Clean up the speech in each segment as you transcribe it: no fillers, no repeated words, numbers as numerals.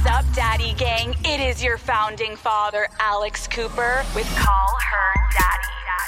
up, Daddy Gang? It is your founding father, Alex Cooper, with Call Her Daddy.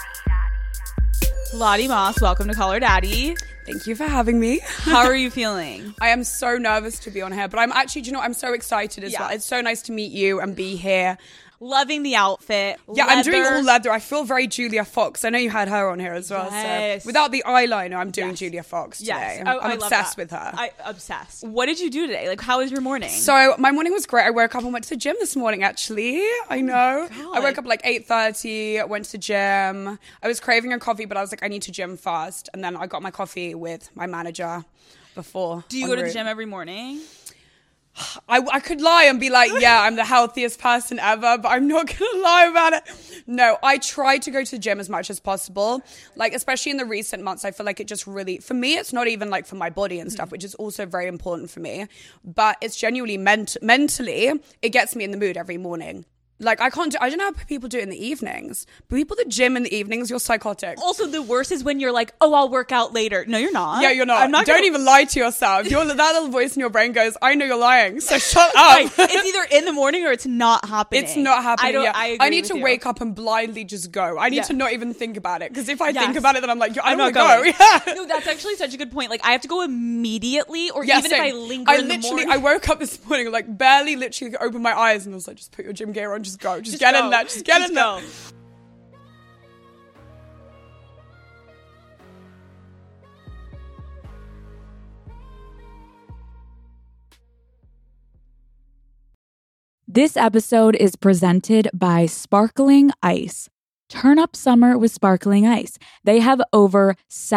Lottie Moss, welcome to Call Her Daddy. Thank you for having me. How are you feeling? I am so nervous to be on here, but I'm actually, I'm so excited as well. It's so nice to meet you and be here. Loving the outfit. Yeah, leather. I'm doing all leather. I feel very Julia Fox. I know you had her on here as well. Yes. So without the eyeliner, I'm doing Julia Fox today. Yes. Oh, I'm obsessed with her. Obsessed. What did you do today? Like, how was your morning? So my morning was great. I woke up and went to the gym this morning, actually. I know. Oh I woke up like 8:30, went to the gym. I was craving a coffee, but I was like, I need to gym first. And then I got my coffee with my manager before. Do you go to the gym every morning? I could lie and be like, yeah, I'm the healthiest person ever, but I'm not going to lie about it. No, I try to go to the gym as much as possible. Like, especially in the recent months, I feel like it just really, for me, it's not even like for my body and stuff, which is also very important for me. But it's genuinely mentally, it gets me in the mood every morning. Like, I don't know how people do it in the evenings. But people that gym in the evenings, you're psychotic. Also, the worst is when you're like, oh, I'll work out later. No, you're not. Yeah, you're not. Don't even lie to yourself. That little voice in your brain goes, I know you're lying, so shut up. Right. It's either in the morning or it's not happening. It's not happening. I need to you. wake up and blindly just go. I need to not even think about it. Because if I think Yes. about it, then I'm like, I I'm don't not want to go. Yeah. No, that's actually such a good point. Like, I have to go immediately, or even if I linger in the morning. I woke up this morning, like, barely literally opened my eyes, and I was like, just put your gym gear on, just go. Just get in there. Just get in there. This episode is presented by Sparkling Ice. Turn up summer with Sparkling Ice. They have over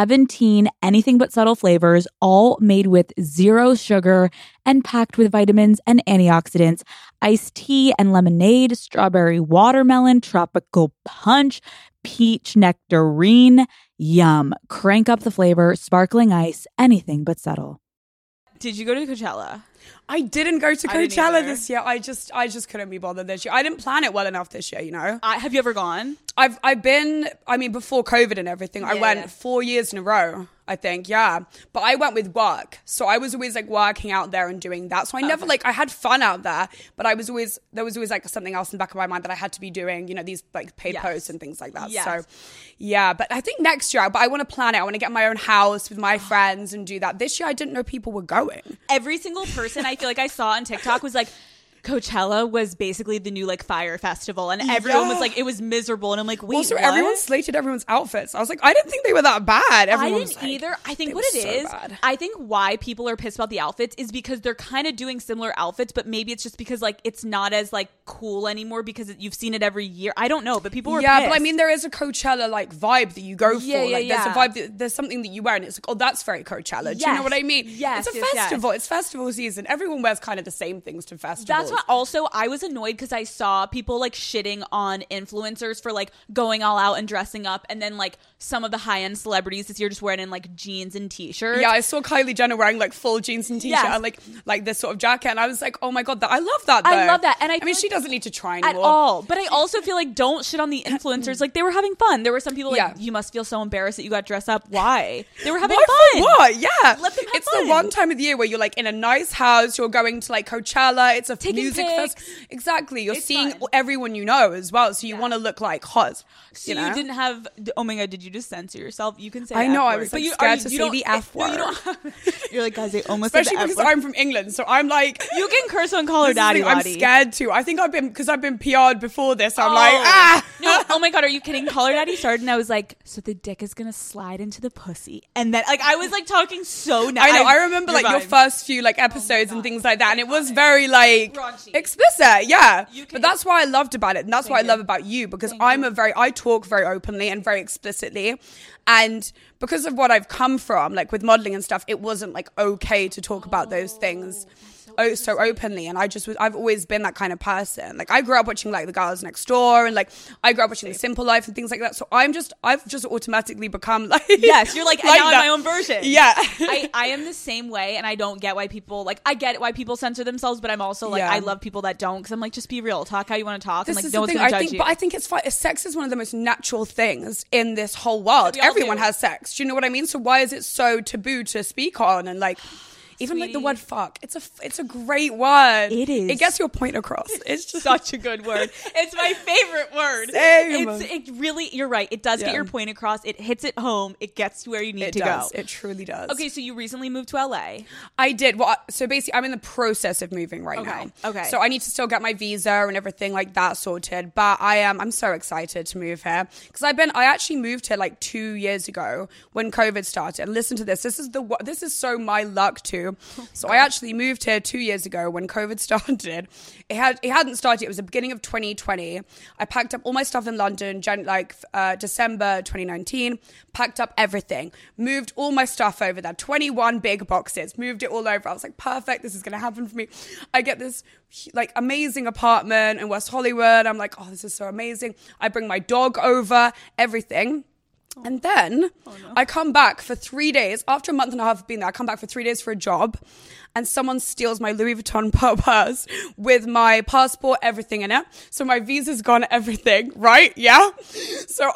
17 anything but subtle flavors, all made with zero sugar and packed with vitamins and antioxidants. Iced tea and lemonade, strawberry watermelon, tropical punch, peach nectarine. Yum. Crank up the flavor. Sparkling Ice, anything but subtle. Did you go to Coachella? I didn't go to Coachella this year. I just couldn't be bothered this year. I didn't plan it well enough this year, you know. Have you ever gone? I've been, I mean, before COVID and everything, I went 4 years in a row, I think, yeah. But I went with work. So I was always like working out there and doing that. So I never I had fun out there, but there was always like something else in the back of my mind that I had to be doing, you know, these like paid posts and things like that. Yes. So yeah, but I think next year, but I want to plan it. I want to get my own house with my friends and do that. This year, I didn't know people were going. Every single person I feel like I saw on TikTok was like, Coachella was basically the new like Fire Festival, and everyone was like, it was miserable, and I'm like, wait, also what? Everyone slated everyone's outfits. I was like, I didn't think they were that bad. I didn't either. I think what it is, I think why people are pissed about the outfits is because they're kind of doing similar outfits, but maybe it's just because like it's not as like cool anymore because you've seen it every year. I don't know, but people were pissed. But I mean, there is a Coachella like vibe that you go for. There's a vibe. There's something that you wear, and it's like, oh, that's very Coachella. Do you know what I mean? Yes, it's a festival. It's festival season. Everyone wears kind of the same things to festivals. That's what. Also, I was annoyed because I saw people like shitting on influencers for like going all out and dressing up, and then like some of the high-end celebrities this year just wearing in like jeans and t-shirts. Yeah, I saw Kylie Jenner wearing like full jeans and t-shirt and like this sort of jacket, and I was like, oh my god, I love that. I love that, and I mean, she doesn't need to try anymore at all. But I also feel like don't shit on the influencers. Like they were having fun. There were some people like, you must feel so embarrassed that you got dressed up. Why? They were having fun. What? Yeah, let them have it's fun. The one time of the year where you're like in a nice house. You're going to like Coachella. It's a music festival. Exactly. You're seeing everyone you know as well, so you want to look like hot. So you didn't have. Oh my god! Did you just censor yourself? You can say. I know. F-word. I was like, scared to say the F word. You're like, guys, they almost especially said the because F word. I'm from England, so I'm like, you can curse on Call Her Daddy. I'm scared to. I think I've been PR'd before this. I'm like, no. Oh my god, are you kidding? Call Her Daddy started, and I was like, so the dick is gonna slide into the pussy, and then like I was like talking so nice. I know. I remember like your first few like episodes and things like that, and it was very like raunchy. Explicit. Yeah, but that's why I loved about it, and that's what I love about you, because I talk very openly and very explicitly, and because of what I've come from, like with modeling and stuff, it wasn't like okay to talk about those things so openly, and I've always been that kind of person. Like I grew up watching like The Girls Next Door, and like I grew up watching The Simple Life and things like that, so I've just automatically become like, yes, you're like, like now I'm my own version. Yeah. I am the same way, and I don't get why people like, I get why people censor themselves, but I'm also like, I love people that don't, because I'm like, just be real, talk how you want to talk, and like no one's gonna judge you. But I think it's fine. Sex is one of the most natural things in this whole world. Everyone has sex. Do you know what I mean? So why is it so taboo to speak on? And like, Even like the word fuck, it's a great word. It is. It gets your point across. It's just such a good word. It's my favorite word. Same. It really, you're right. It does get your point across. It hits it home. It gets to where you need to go. It truly does. Okay, so you recently moved to LA. I did. Well, so basically, I'm in the process of moving right now. Okay. So I need to still get my visa and everything like that sorted. But I'm so excited to move here because I actually moved here like 2 years ago when COVID started. And listen to this. This is so my luck too. So I actually moved here 2 years ago when COVID started. It hadn't started. It was the beginning of 2020. I packed up all my stuff in London, December 2019. Packed up everything. Moved all my stuff over there. 21 big boxes. Moved it all over. I was like, perfect. This is going to happen for me. I get this like amazing apartment in West Hollywood. I'm like, oh, this is so amazing. I bring my dog over, everything. And then I come back for 3 days. After a month and a half of being there, I come back for 3 days for a job. And someone steals my Louis Vuitton purse with my passport, everything in it. So my visa's gone, everything, right? Yeah. So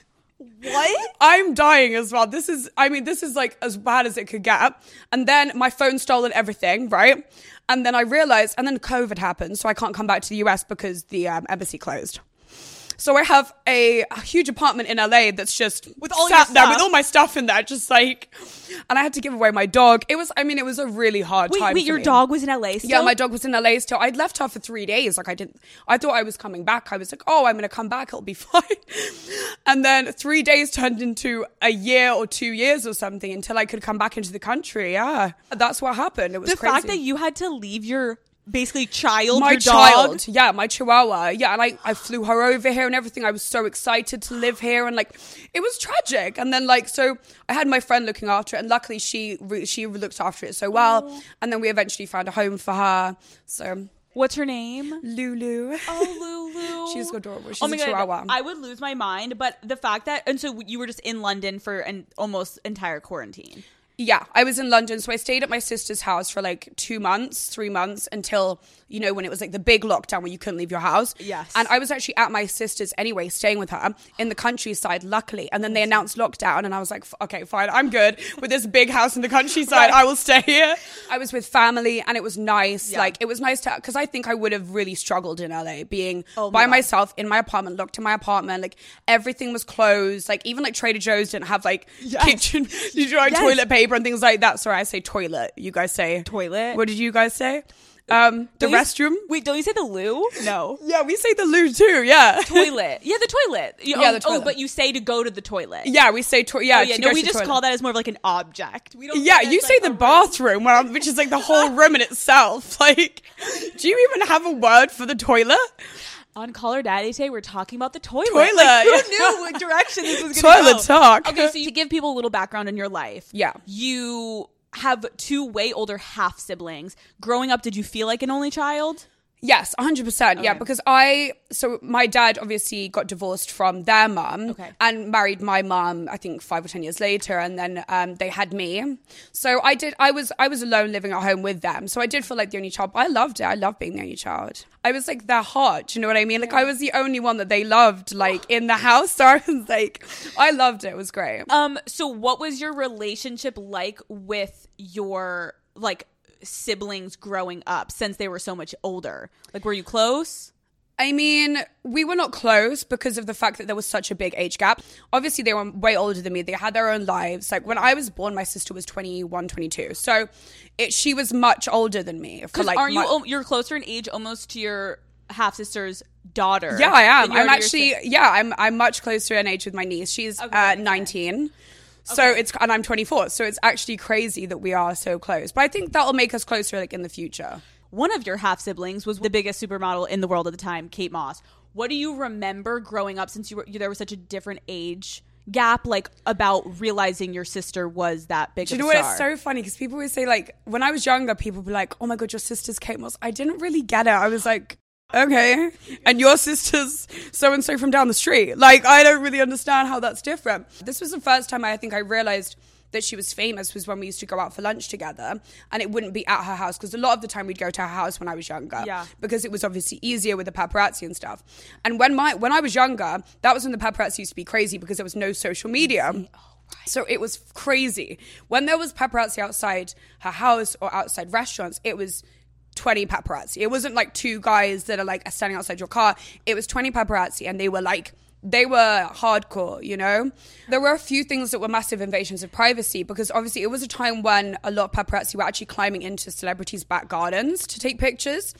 I'm dying as well. This is like as bad as it could get. And then my phone stolen, everything, right? And then I realized, and then COVID happened. So I can't come back to the US because the embassy closed. So I have a huge apartment in LA that's just with all my stuff in there, just like, and I had to give away my dog. It was a really hard time. Wait, your dog was in LA still? Yeah, my dog was in LA still. I'd left her for 3 days. Like I thought I was coming back. I was like, oh, I'm going to come back. It'll be fine. And then 3 days turned into a year or 2 years or something until I could come back into the country. Yeah, that's what happened. It was crazy. The fact that you had to leave your basically child, my your child, dog. yeah, my chihuahua, yeah, and I flew her over here and everything. I was so excited to live here, and like it was tragic. And then like so, I had my friend looking after it, and luckily she looked after it so well. And then we eventually found a home for her. So what's her name? Lulu. Oh, Lulu. She's adorable. She's a chihuahua. I would lose my mind, but the fact that, and so you were just in London for an almost entire quarantine. Yeah, I was in London, so I stayed at my sister's house for like 2 months, 3 months, until, you know, when it was like the big lockdown where you couldn't leave your house. Yes. And I was actually at my sister's anyway, staying with her in the countryside, luckily. And then they announced lockdown, and I was like, okay, fine, I'm good with this big house in the countryside. I will stay here. I was with family, and it was nice. Yeah. Like, it was nice to, because I think I would have really struggled in LA, being by myself in my apartment, locked in my apartment. Like, everything was closed. Like, even like Trader Joe's didn't have like kitchen, toilet paper and things like that. Sorry, I say toilet. You guys say toilet. What did you guys say? The restroom. Wait, don't you say the loo? No. Yeah, we say the loo too. Yeah. Toilet. Yeah, the toilet. The toilet. Oh, but you say to go to the toilet. Yeah, we say toilet. Yeah, no, we just call that as more of like an object. We don't. Yeah, you say the bathroom, which is like the whole room in itself. Like, do you even have a word for the toilet? On Call Her Daddy today, we're talking about the toilet. Like, who knew what direction this was going to go? Toilet talk. Okay, so to give people a little background in your life. Yeah. You have 2 way older half siblings. Growing up, did you feel like an only child? Yes, 100%. Yeah, because so my dad obviously got divorced from their mum and married my mum, I think 5 or 10 years later. And then they had me. So I was alone living at home with them. So I did feel like the only child, but I loved it. I loved being the only child. I was like their heart. Do you know what I mean? Like I was the only one that they loved, like in the house. So I was like, I loved it. It was great. So what was your relationship like with your like siblings growing up since they were so much older? Like, were you close? I mean, we were not close because of the fact that there was such a big age gap. Obviously, they were way older than me. They had their own lives. Like, when I was born, my sister was 21, 22. So, she was much older than me. Because you're closer in age almost to your half-sister's daughter. Yeah, I am. I'm actually, I'm much closer in age with my niece. She's 19. So and I'm 24. So it's actually crazy that we are so close. But I think that'll make us closer like in the future. One of your half siblings was the biggest supermodel in the world at the time, Kate Moss. What do you remember growing up since there was such a different age gap, like about realizing your sister was that big of a star? Do you know what? It's so funny because people always say like, when I was younger, people would be like, oh my God, your sister's Kate Moss. I didn't really get it. I was like, okay, and your sister's so-and-so from down the street. Like, I don't really understand how that's different. This was the first time I think I realized that she was famous was when we used to go out for lunch together, and it wouldn't be at her house because a lot of the time we'd go to her house when I was younger, because it was obviously easier with the paparazzi and stuff. And when I was younger, that was when the paparazzi used to be crazy because there was no social media. So it was crazy. When there was paparazzi outside her house or outside restaurants, it was 20 paparazzi. It wasn't like 2 guys that are like standing outside your car. It was 20 paparazzi, and they were hardcore, you know? There were a few things that were massive invasions of privacy, because obviously it was a time when a lot of paparazzi were actually climbing into celebrities' back gardens to take pictures.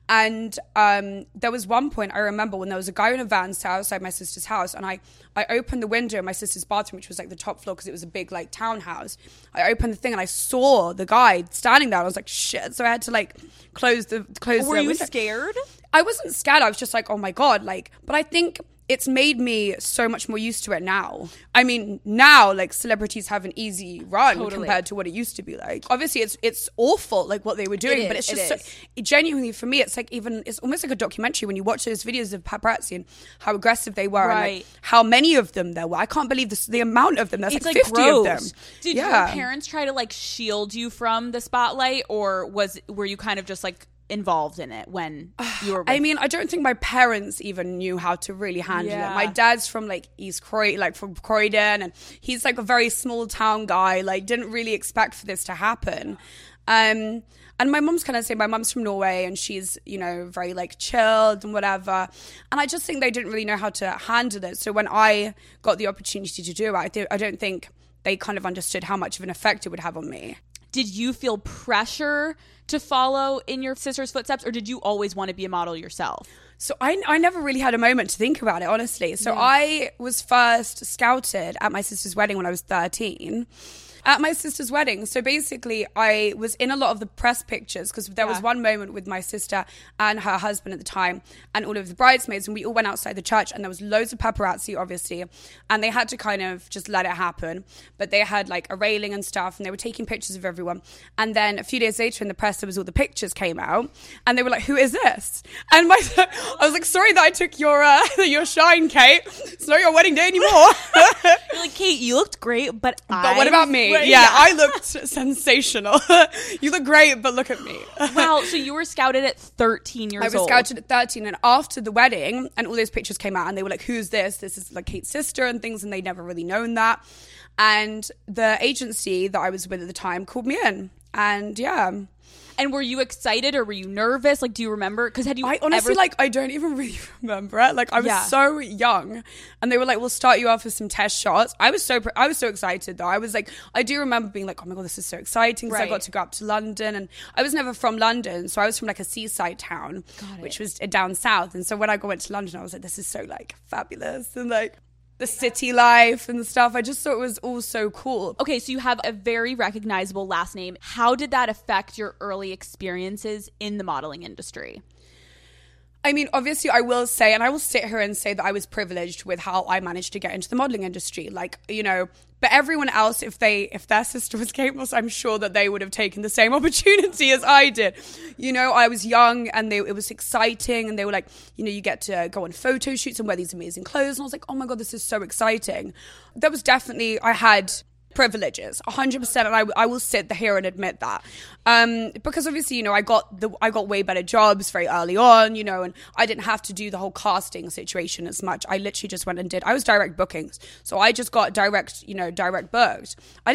And there was one point I remember when there was a guy in a van sat outside my sister's house, and I opened the window in my sister's bathroom, which was like the top floor because it was a big like townhouse. I opened the thing and I saw the guy standing there. I was like, shit. So I had to like close the window. Were you scared? I wasn't scared. I was just like, oh my God. Like, but I think it's made me so much more used to it now. I mean, now like celebrities have an easy run compared to what it used to be like. Obviously, it's awful like what they were doing, but it's just so, genuinely for me, it's like it's almost like a documentary when you watch those videos of paparazzi and how aggressive they were, and like how many of them there were. I can't believe the amount of them. There's like 50 gross. Of them. Did your parents try to like shield you from the spotlight, or were you kind of just like involved in it when you were I mean, I don't think my parents even knew how to really handle it. My dad's from like East Croydon, like from Croydon, and he's like a very small town guy, like didn't really expect for this to happen. And my mum's kind of saying, my mum's from Norway, and she's, you know, very like chilled and whatever. And I just think they didn't really know how to handle it. So when I got the opportunity to do it, I don't think they kind of understood how much of an effect it would have on me. Did you feel pressure to follow in your sister's footsteps, or did you always want to be a model yourself? So I never really had a moment to think about it, honestly. So I was first scouted at my sister's wedding when I was 13. At my sister's wedding. So basically, I was in a lot of the press pictures because there was one moment with my sister and her husband at the time and all of the bridesmaids, and we all went outside the church, and there was loads of paparazzi, obviously, and they had to kind of just let it happen. But they had like a railing and stuff, and they were taking pictures of everyone. And then a few days later in the press, there was all the pictures came out, and they were like, "Who is this?" And I was like, "Sorry that I took your shine, Kate. It's not your wedding day anymore." You're like, "Kate, you looked great, but what about me?" Yeah, I looked sensational. You look great, but look at me. Wow, so you were scouted at 13 years old. I was scouted at 13, and after the wedding, and all those pictures came out, and they were like, "Who's this? This is like Kate's sister," and things, and they'd never really known that. And the agency that I was with at the time called me in, and And were you excited or were you nervous? Like, do you remember? Because had you I honestly, I don't even really remember it. Like, I was so young, and they were like, "We'll start you off with some test shots." I was so excited, though. I was like, I do remember being like, "Oh my God, this is so exciting." Because I got to go up to London, and I was never from London. So I was from like a seaside town, which was down south. And so when I went to London, I was like, this is so like fabulous. And like, the city life and stuff. I just thought it was all so cool. Okay, so you have a very recognizable last name. How did that affect your early experiences in the modeling industry? I mean, obviously, I will say, and I will sit here and say that I was privileged with how I managed to get into the modeling industry. Like, you know, but everyone else, if their sister was Kate Moss, I'm sure that they would have taken the same opportunity as I did. You know, I was young, and it was exciting, and they were like, you know, you get to go on photo shoots and wear these amazing clothes. And I was like, oh my God, this is so exciting. There was definitely, I had privileges 100%, and I will sit here and admit that, because obviously, you know, I got way better jobs very early on, you know, and I didn't have to do the whole casting situation as much. I literally just went and I was direct bookings, so I just got direct booked.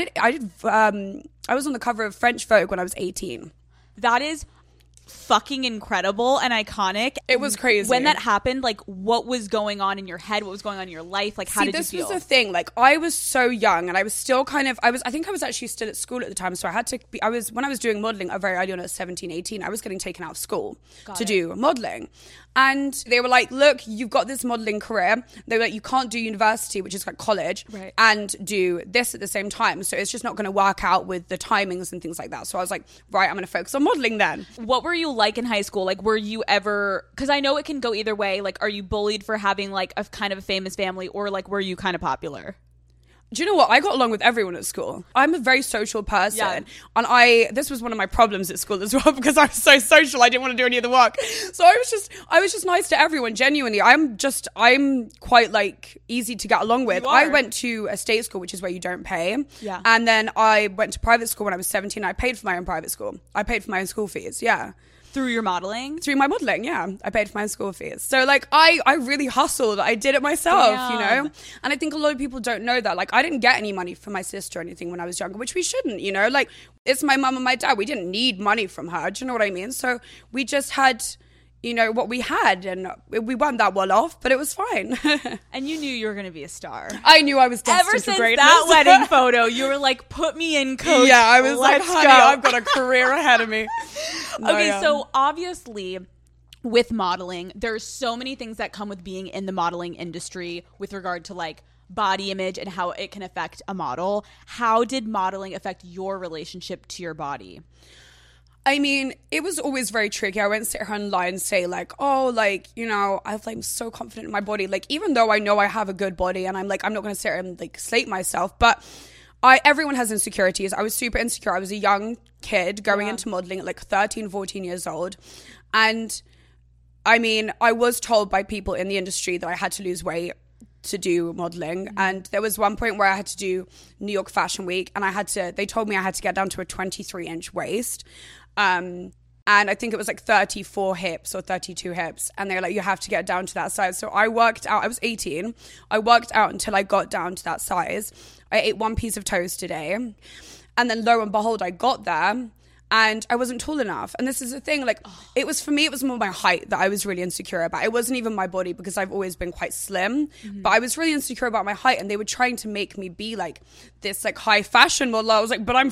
I was on the cover of French Vogue when I was 18. That is fucking incredible and iconic. It was crazy. When that happened, like, what was going on in your head? What was going on in your life? Like, how did you feel? This was the thing. Like, I was so young, and I was still I think I was actually still at school at the time, so I had to be, when I was doing modeling very early on at 17, 18, I was getting taken out of school to do modeling. And they were like, look, you've got this modeling career. They were like, you can't do university, which is like college, and do this at the same time. So it's just not going to work out with the timings and things like that. So I was like, right, I'm going to focus on modeling then. What were you like in high school? Like, were you ever, because I know it can go either way. Like, are you bullied for having like a kind of a famous family, or like, were you kind of popular? Do you know what? I got along with everyone at school. I'm a very social person. And this was one of my problems at school as well, because I was so social, I didn't want to do any of the work. So I was just nice to everyone, genuinely. I'm quite like easy to get along with. I went to a state school, which is where you don't pay. Yeah. And then I went to private school when I was 17. I paid for my own private school. I paid for my own school fees. Yeah. Through your modeling? Through my modeling, yeah. I paid for my school fees. So, like, I really hustled. I did it myself, you know? And I think a lot of people don't know that. Like, I didn't get any money from my sister or anything when I was younger, which we shouldn't, you know? Like, it's my mum and my dad. We didn't need money from her. Do you know what I mean? So we just had, you know, what we had, and we weren't that well off, but it was fine. And you knew you were going to be a star. I knew I was destined Ever for since greatness. that wedding photo, you were like, put me in, coach. Yeah, I was like, honey, go. I've got a career ahead of me. Okay, so obviously with modeling, there's so many things that come with being in the modeling industry with regard to like body image and how it can affect a model. How did modeling affect your relationship to your body? I mean, it was always very tricky. I wouldn't sit here and lie and say like, oh, like, you know, I'm so confident in my body. Like, even though I know I have a good body and I'm not going to sit here and like slate myself, but everyone has insecurities. I was super insecure. I was a young kid going into modeling at like 13, 14 years old. And I mean, I was told by people in the industry that I had to lose weight to do modeling. And there was one point where I had to do New York Fashion Week, and they told me I had to get down to a 23-inch waist. And I think it was like 34 hips or 32 hips. And they're like, you have to get down to that size. So I worked out, I was 18. I worked out until I got down to that size. I ate one piece of toast a day. And then lo and behold, I got there. And I wasn't tall enough. And this is the thing, like, it was, for me, it was more my height that I was really insecure about. It wasn't even my body, because I've always been quite slim. But I was really insecure about my height, and they were trying to make me be like this like high fashion model. I was like, but I'm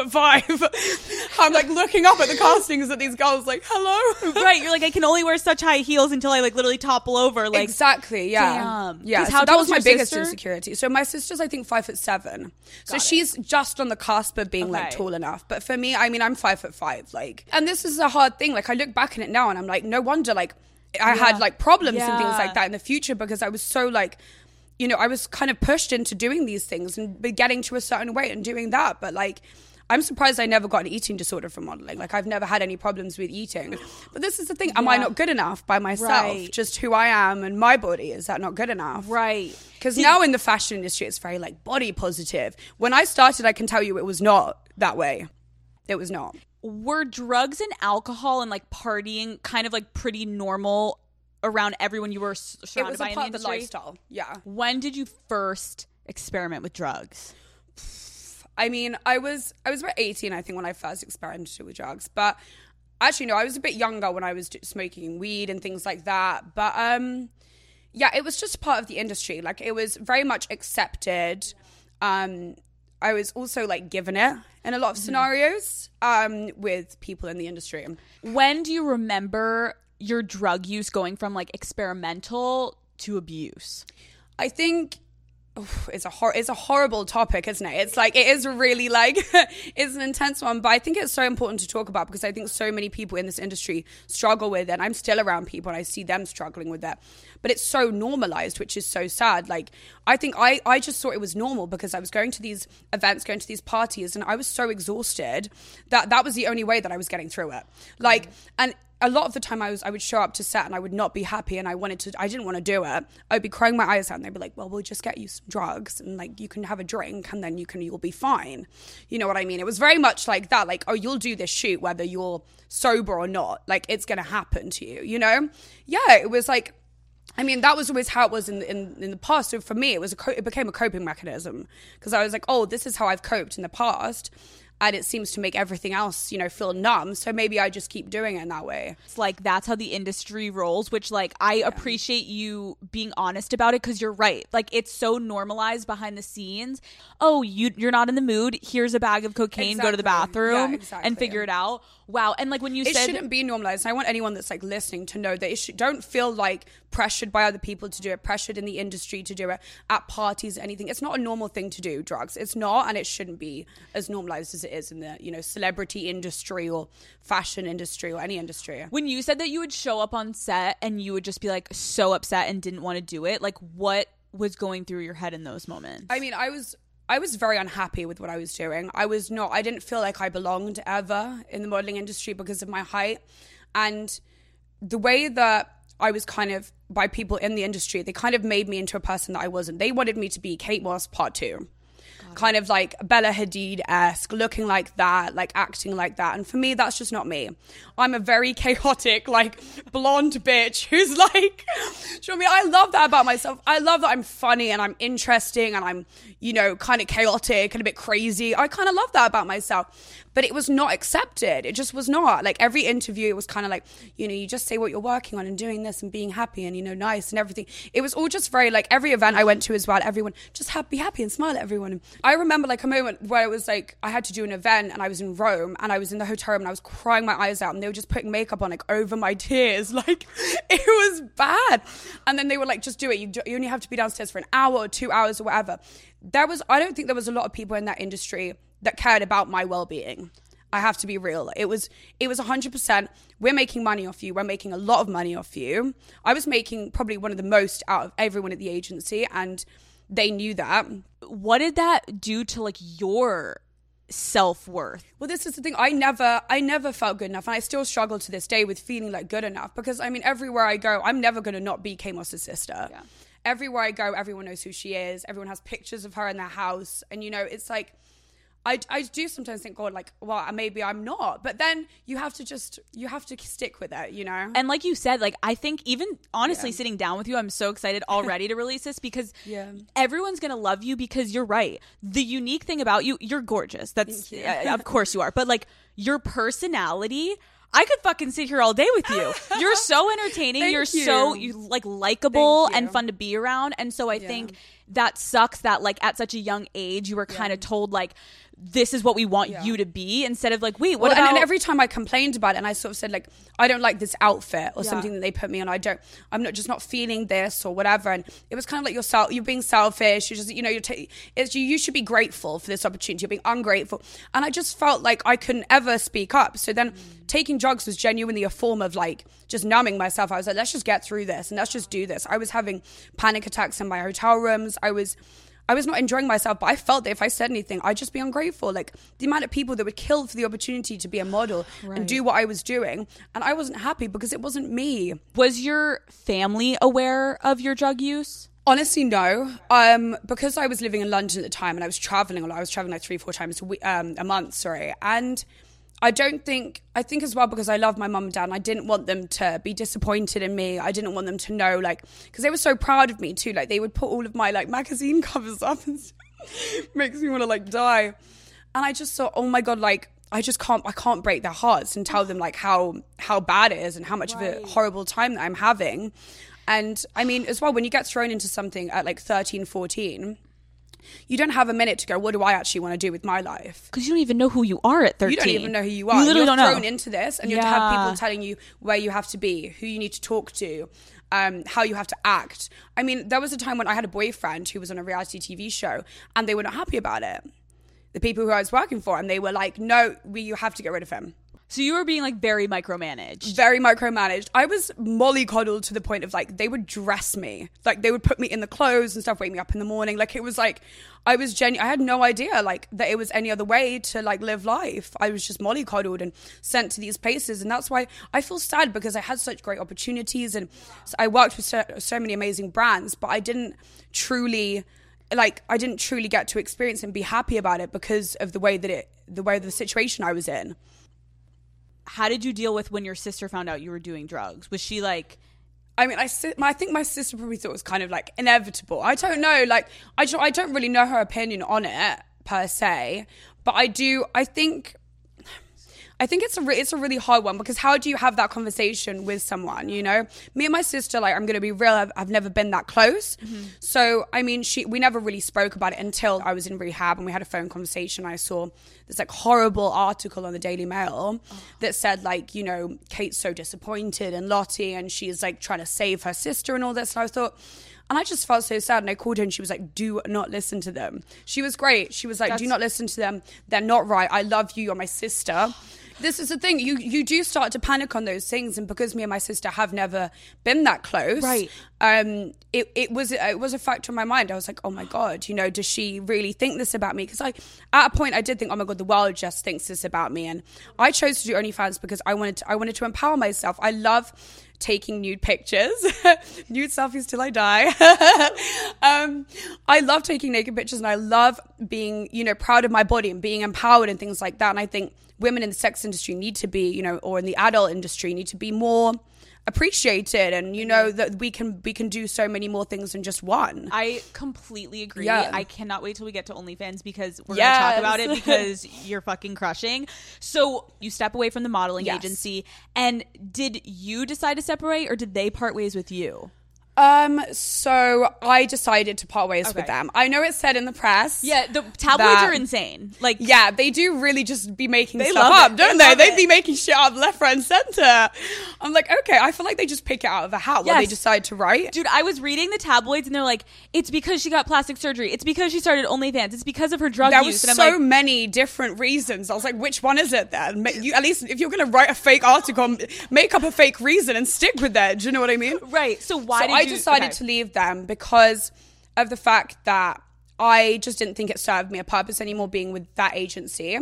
5'5". I'm like looking up at the castings at these girls like, hello. Right, you're like, I can only wear such high heels until I like literally topple over. Like, exactly, yeah. Damn. Yeah, How so that was my biggest sister? insecurity. So my sister's, I think, 5'7". So she's just on the cusp of being like tall enough. But for me, I mean, I'm 5'5", like, and this is a hard thing. Like, I look back on it now and I'm like, no wonder like I had like problems and things like that in the future, because I was so like, you know, I was kind of pushed into doing these things and getting to a certain weight and doing that. But like, I'm surprised I never got an eating disorder from modeling. Like, I've never had any problems with eating. But this is the thing. Am I not good enough by myself? Right. Just who I am and my body, is that not good enough? Right. Because now in the fashion industry, it's very like body positive. When I started, I can tell you it was not that way. It was not. Were drugs and alcohol and like partying kind of like pretty normal around everyone you were surrounded by in the industry? It was a part of the lifestyle, yeah. When did you first experiment with drugs? I mean, I was about 18, I think, when I first experimented with drugs. But actually, no, I was a bit younger when I was smoking weed and things like that. But yeah, it was just part of the industry. Like, it was very much accepted. I was also like given it in a lot of scenarios with people in the industry. When do you remember your drug use going from like experimental to abuse? I think it's a horrible topic, isn't it? It's like, it is really like, it's an intense one, but I think it's so important to talk about, because I think so many people in this industry struggle with it, and I'm still around people and I see them struggling with that. But it's so normalized, which is so sad. Like, I think I just thought it was normal, because I was going to these events, going to these parties, and I was so exhausted that was the only way that I was getting through it. Like, and a lot of the time I would show up to set and I would not be happy, and I didn't want to do it. I'd be crying my eyes out, and they'd be like, well, we'll just get you some drugs and like you can have a drink and then you'll be fine. You know what I mean? It was very much like that, like, oh, you'll do this shoot whether you're sober or not. Like, it's going to happen to you, you know? Yeah, it was like, I mean, that was always how it was in the past. So for me, it became a coping mechanism, because I was like, oh, this is how I've coped in the past. And it seems to make everything else, you know, feel numb. So maybe I just keep doing it in that way. It's like, that's how the industry rolls, which like, I appreciate you being honest about it, because you're right. Like, it's so normalized behind the scenes. Oh, you're not in the mood. Here's a bag of cocaine. Exactly. Go to the bathroom and figure it out. Wow. And like, when you said it shouldn't be normalized. And I want anyone that's like listening to know that don't feel like pressured by other people to do it, pressured in the industry to do it, at parties, anything. It's not a normal thing to do, drugs. It's not, and it shouldn't be as normalized as it is in the, you know, celebrity industry or fashion industry or any industry. When you said that you would show up on set and you would just be like so upset and didn't want to do it, like, what was going through your head in those moments? I mean, I was very unhappy with what I was doing. I didn't feel like I belonged ever in the modeling industry because of my height. And the way that I was kind of, by people in the industry, they kind of made me into a person that I wasn't. They wanted me to be Kate Moss part 2. kind of like Bella Hadid-esque, looking like that, like acting like that. And for me, that's just not me. I'm a very chaotic, like blonde bitch who's like, do you know what I mean? I love that about myself. I love that I'm funny and I'm interesting and I'm, you know, kind of chaotic and a bit crazy. I kind of love that about myself. But it was not accepted. It just was not. Like every interview, it was kind of like, you know, you just say what you're working on and doing this and being happy and, you know, nice and everything. It was all just very like every event I went to as well, everyone just be happy and smile at everyone. I remember like a moment where it was like I had to do an event and I was in Rome and I was in the hotel room and I was crying my eyes out and they were just putting makeup on like over my tears. Like it was bad. And then they were like, just do it. You only have to be downstairs for an hour or 2 hours or whatever. I don't think there was a lot of people in that industry that cared about my well-being. I have to be real. It was 100%, we're making money off you. We're making a lot of money off you. I was making probably one of the most out of everyone at the agency, and they knew that. What did that do to like your self-worth? Well, this is the thing. I never felt good enough, and I still struggle to this day with feeling like good enough, because I mean, everywhere I go, I'm never going to not be Kate Moss's sister. Yeah. Everywhere I go, everyone knows who she is. Everyone has pictures of her in their house. And, you know, it's like, I do sometimes think, God, like, well, maybe I'm not. But then you have to stick with it, you know? And like you said, like, I think even honestly sitting down with you, I'm so excited already to release this, because everyone's going to love you, because you're right. The unique thing about you, you're gorgeous. That's, of course you are. But like your personality, I could fucking sit here all day with you. You're so entertaining. You're so like likable and fun to be around. And so I think that sucks that like at such a young age you were kind of told like, this is what we want you to be, instead of like, wait, what about... And every time I complained about it and I sort of said like, I don't like this outfit or something that they put me on, I'm not feeling this or whatever. And it was kind of like you're being selfish. You're just, you know, you should be grateful for this opportunity. You're being ungrateful. And I just felt like I couldn't ever speak up. So then taking drugs was genuinely a form of like just numbing myself. I was like, let's just get through this and let's just do this. I was having panic attacks in my hotel rooms. I was not enjoying myself, but I felt that if I said anything, I'd just be ungrateful. Like the amount of people that would kill for the opportunity to be a model and do what I was doing. And I wasn't happy because it wasn't me. Was your family aware of your drug use? Honestly, no. Because I was living in London at the time and I was traveling a lot. I was traveling like 3-4 times a month, And I think as well, because I love my mum and dad and I didn't want them to be disappointed in me. I didn't want them to know, like, because they were so proud of me too. Like they would put all of my like magazine covers up and makes me want to like die. And I just thought, oh my God, like I can't break their hearts and tell them like how bad it is and how much of a horrible time that I'm having. And I mean, as well, when you get thrown into something at like 13, 14, you don't have a minute to go, what do I actually want to do with my life? Because you don't even know who you are at 13. You don't even know who you are. You literally don't know. You're thrown into this and you have to have people telling you where you have to be, who you need to talk to, how you have to act. I mean, there was a time when I had a boyfriend who was on a reality TV show and they were not happy about it. The people who I was working for, and they were like, no, you have to get rid of him. So you were being like very micromanaged. Very micromanaged. I was mollycoddled to the point of like, they would dress me. Like they would put me in the clothes and stuff, wake me up in the morning. Like it was like, I had no idea like that it was any other way to like live life. I was just mollycoddled and sent to these places. And that's why I feel sad, because I had such great opportunities and I worked with so many amazing brands, but I didn't truly get to experience and be happy about it because of the way the situation I was in. How did you deal with when your sister found out you were doing drugs? Was she like... I mean, I think my sister probably thought it was kind of like inevitable. I don't know. Like, I don't really know her opinion on it per se, but I think it's a really hard one, because how do you have that conversation with someone, you know? Me and my sister, like, I'm going to be real, I've never been that close. Mm-hmm. So, I mean, we never really spoke about it until I was in rehab and we had a phone conversation. I saw this like horrible article on the Daily Mail that said like, you know, Kate's so disappointed in Lottie and she's like trying to save her sister and all this. And I thought... And I just felt so sad. And I called her and she was like, do not listen to them. She was great. She was like, do not listen to them. They're not right. I love you. You're my sister. This is the thing. You do start to panic on those things. And because me and my sister have never been that close, right. It was a factor in my mind. I was like, oh my God, you know, does she really think this about me? Because at a point I did think, oh my God, the world just thinks this about me. And I chose to do OnlyFans because I wanted to empower myself. I love taking nude pictures, nude selfies till I die. I love taking naked pictures, and I love being, you know, proud of my body and being empowered and things like that. And I think women in the sex industry need to be, you know, or in the adult industry need to be more appreciated, and you know that we can do so many more things than just one. I completely agree. Yeah. I cannot wait till we get to OnlyFans because we're gonna talk about it because you're fucking crushing. So you step away from the modeling agency, and did you decide to separate, or did they part ways with you? So I decided to part ways with them. I know it's said in the press. Yeah, the tabloids are insane. Like, yeah, they do really just be making stuff up, don't they? They'd be making shit up left, right, and center. I'm like, okay, I feel like they just pick it out of a hat what they decide to write. Dude, I was reading the tabloids and they're like, it's because she got plastic surgery. It's because she started OnlyFans. It's because of her drug use. There was so many different reasons. I was like, which one is it then? You, at least if you're going to write a fake article, make up a fake reason and stick with that. Do you know what I mean? Right. So why did I decided to leave them because of the fact that I just didn't think it served me a purpose anymore being with that agency.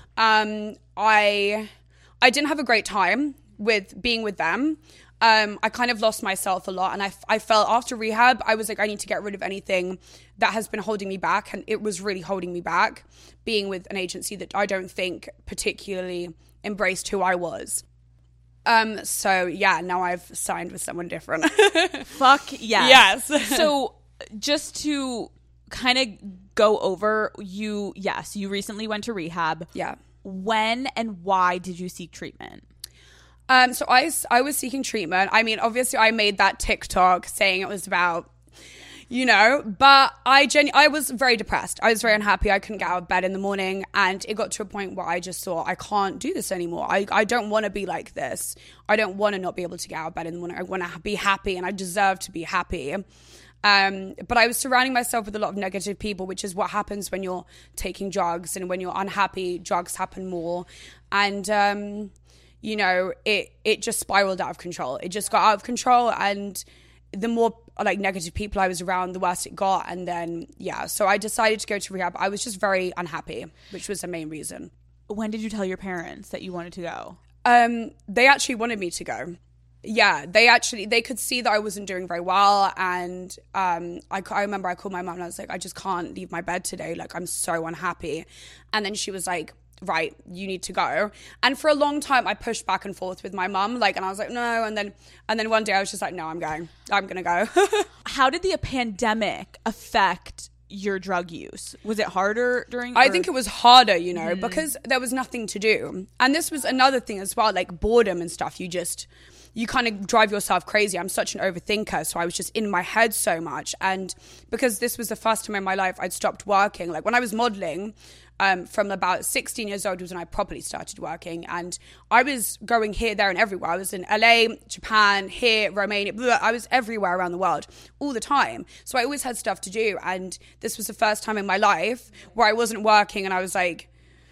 I didn't have a great time with being with them. I kind of lost myself a lot, and I felt after rehab, I was like, I need to get rid of anything that has been holding me back, and it was really holding me back being with an agency that I don't think particularly embraced who I was. So yeah, now I've signed with someone different. Fuck yes. Yes. So just to kind of go over, you recently went to rehab. Yeah. When and why did you seek treatment? So I was seeking treatment. I mean, obviously I made that TikTok saying it was about, you know, but I was very depressed. I was very unhappy. I couldn't get out of bed in the morning, and it got to a point where I just thought, I can't do this anymore. I don't want to be like this. I don't want to not be able to get out of bed in the morning. I want to be happy, and I deserve to be happy. But I was surrounding myself with a lot of negative people, which is what happens when you're taking drugs, and when you're unhappy, drugs happen more. And, you know, it just spiraled out of control. It just got out of control, and the more like negative people I was around, the worse it got. And then, so I decided to go to rehab. I was just very unhappy, which was the main reason. When did you tell your parents that you wanted to go? They actually wanted me to go. Yeah, they could see that I wasn't doing very well. And I remember I called my mom and I was like, I just can't leave my bed today. Like, I'm so unhappy. And then she was like, right, you need to go. And for a long time I pushed back and forth with my mum, like, and I was like, no. And then one day I was just like, no, I'm gonna go. How did the pandemic affect your drug use? Was it harder during? I think it was harder, you know, because there was nothing to do. And this was another thing as well, like boredom and stuff. You kind of drive yourself crazy. I'm such an overthinker, so I was just in my head so much. And because this was the first time in my life I'd stopped working, like when I was modeling, from about 16 years old was when I properly started working, and I was going here, there and everywhere. I was in LA, Japan, here, Romania, I was everywhere around the world all the time. So I always had stuff to do, and this was the first time in my life where I wasn't working, and I was like,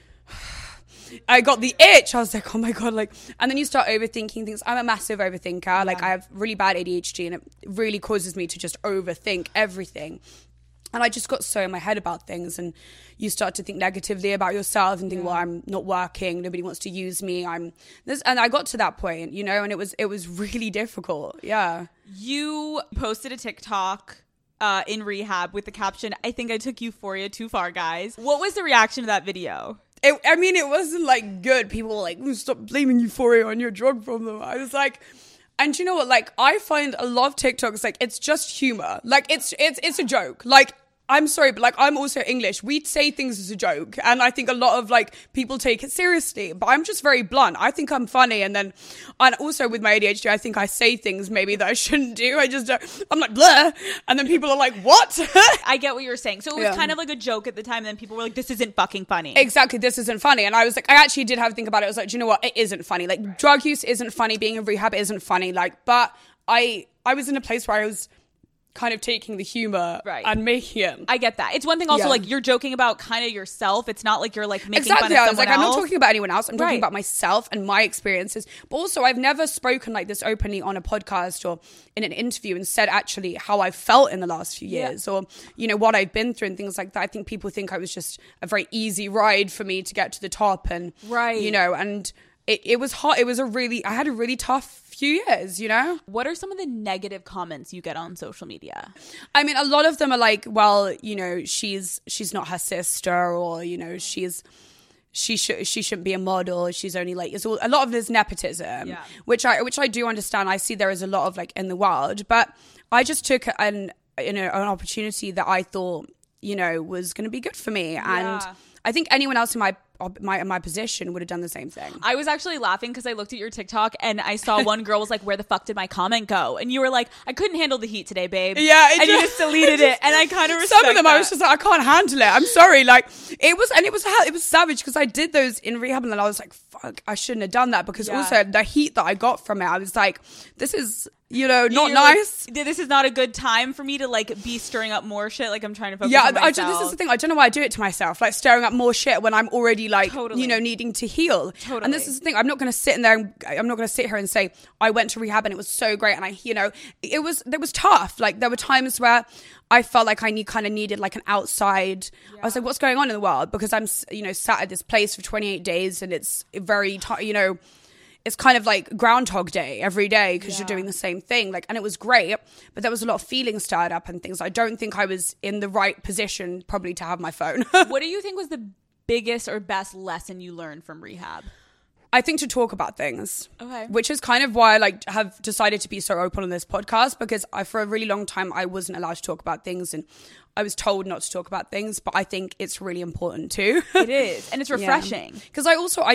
I got the itch. I was like, oh my God, like, and then you start overthinking things. I'm a massive overthinker. Yeah. Like, I have really bad ADHD, and it really causes me to just overthink everything. And I just got so in my head about things, and you start to think negatively about yourself and think, well, I'm not working. Nobody wants to use me. And I got to that point, you know, and it was really difficult. Yeah. You posted a TikTok in rehab with the caption, I think I took Euphoria too far, guys. What was the reaction to that video? It wasn't like good. People were like, stop blaming Euphoria on your drug problem. I was like, and you know what? Like, I find a lot of TikToks, like, it's just humor. Like, it's a joke. Like, I'm sorry, but like, I'm also English. We say things as a joke. And I think a lot of like people take it seriously, but I'm just very blunt. I think I'm funny. And also with my ADHD, I think I say things maybe that I shouldn't do. I'm like, blah. And then people are like, what? I get what you're saying. So it was kind of like a joke at the time. And then people were like, this isn't fucking funny. Exactly. This isn't funny. And I was like, I actually did have to think about it. I was like, do you know what? It isn't funny. Like, drug use isn't funny. Being in rehab isn't funny. Like, but I was in a place where I was kind of taking the humor and making it. I get that. It's one thing also, like, you're joking about kind of yourself. It's not like you're like making fun of someone else. I was like, else. I'm not talking about anyone else. I'm talking about myself and my experiences. But also, I've never spoken like this openly on a podcast or in an interview and said actually how I felt in the last few years or, you know, what I've been through and things like that. I think people think I was just a very easy ride for me to get to the top and, you know, and it was hot. I had a really tough few years, you know? What are some of the negative comments you get on social media? I mean, a lot of them are like, well, you know, she's not her sister, or, you know, she shouldn't be a model. She's only like, it's all, a lot of this nepotism, which I do understand. I see there is a lot of like in the world, but I just took an opportunity that I thought, you know, was going to be good for me. And I think anyone else in my position would have done the same thing. I was actually laughing because I looked at your TikTok and I saw one girl was like, where the fuck did my comment go? And you were like, I couldn't handle the heat today, babe. Yeah. And you just deleted it. And I kind of respect some of them that. I was just like, I can't handle it. I'm sorry. Like it was savage because I did those in rehab and then I was like, fuck, I shouldn't have done that, because also the heat that I got from it, I was like, this is, you know, not nice. Like, this is not a good time for me to like be stirring up more shit. Like I'm trying to focus on myself. This is the thing. I don't know why I do it to myself, like stirring up more shit when I'm already like, you know, needing to heal. And this is the thing. I'm not going to sit in there. I'm not going to sit here and say I went to rehab and it was so great. And it was tough. Like there were times where I felt like I needed like an outside. Yeah. I was like, what's going on in the world? Because I'm, you know, sat at this place for 28 days and it's very, you know, it's kind of like Groundhog Day every day because you're doing the same thing. Like, and it was great, but there was a lot of feelings stirred up and things. I don't think I was in the right position probably to have my phone. What do you think was the biggest or best lesson you learned from rehab? I think to talk about things. Okay. Which is kind of why I like have decided to be so open on this podcast, because for a really long time I wasn't allowed to talk about things and I was told not to talk about things, but I think it's really important too. It is. And it's refreshing. Because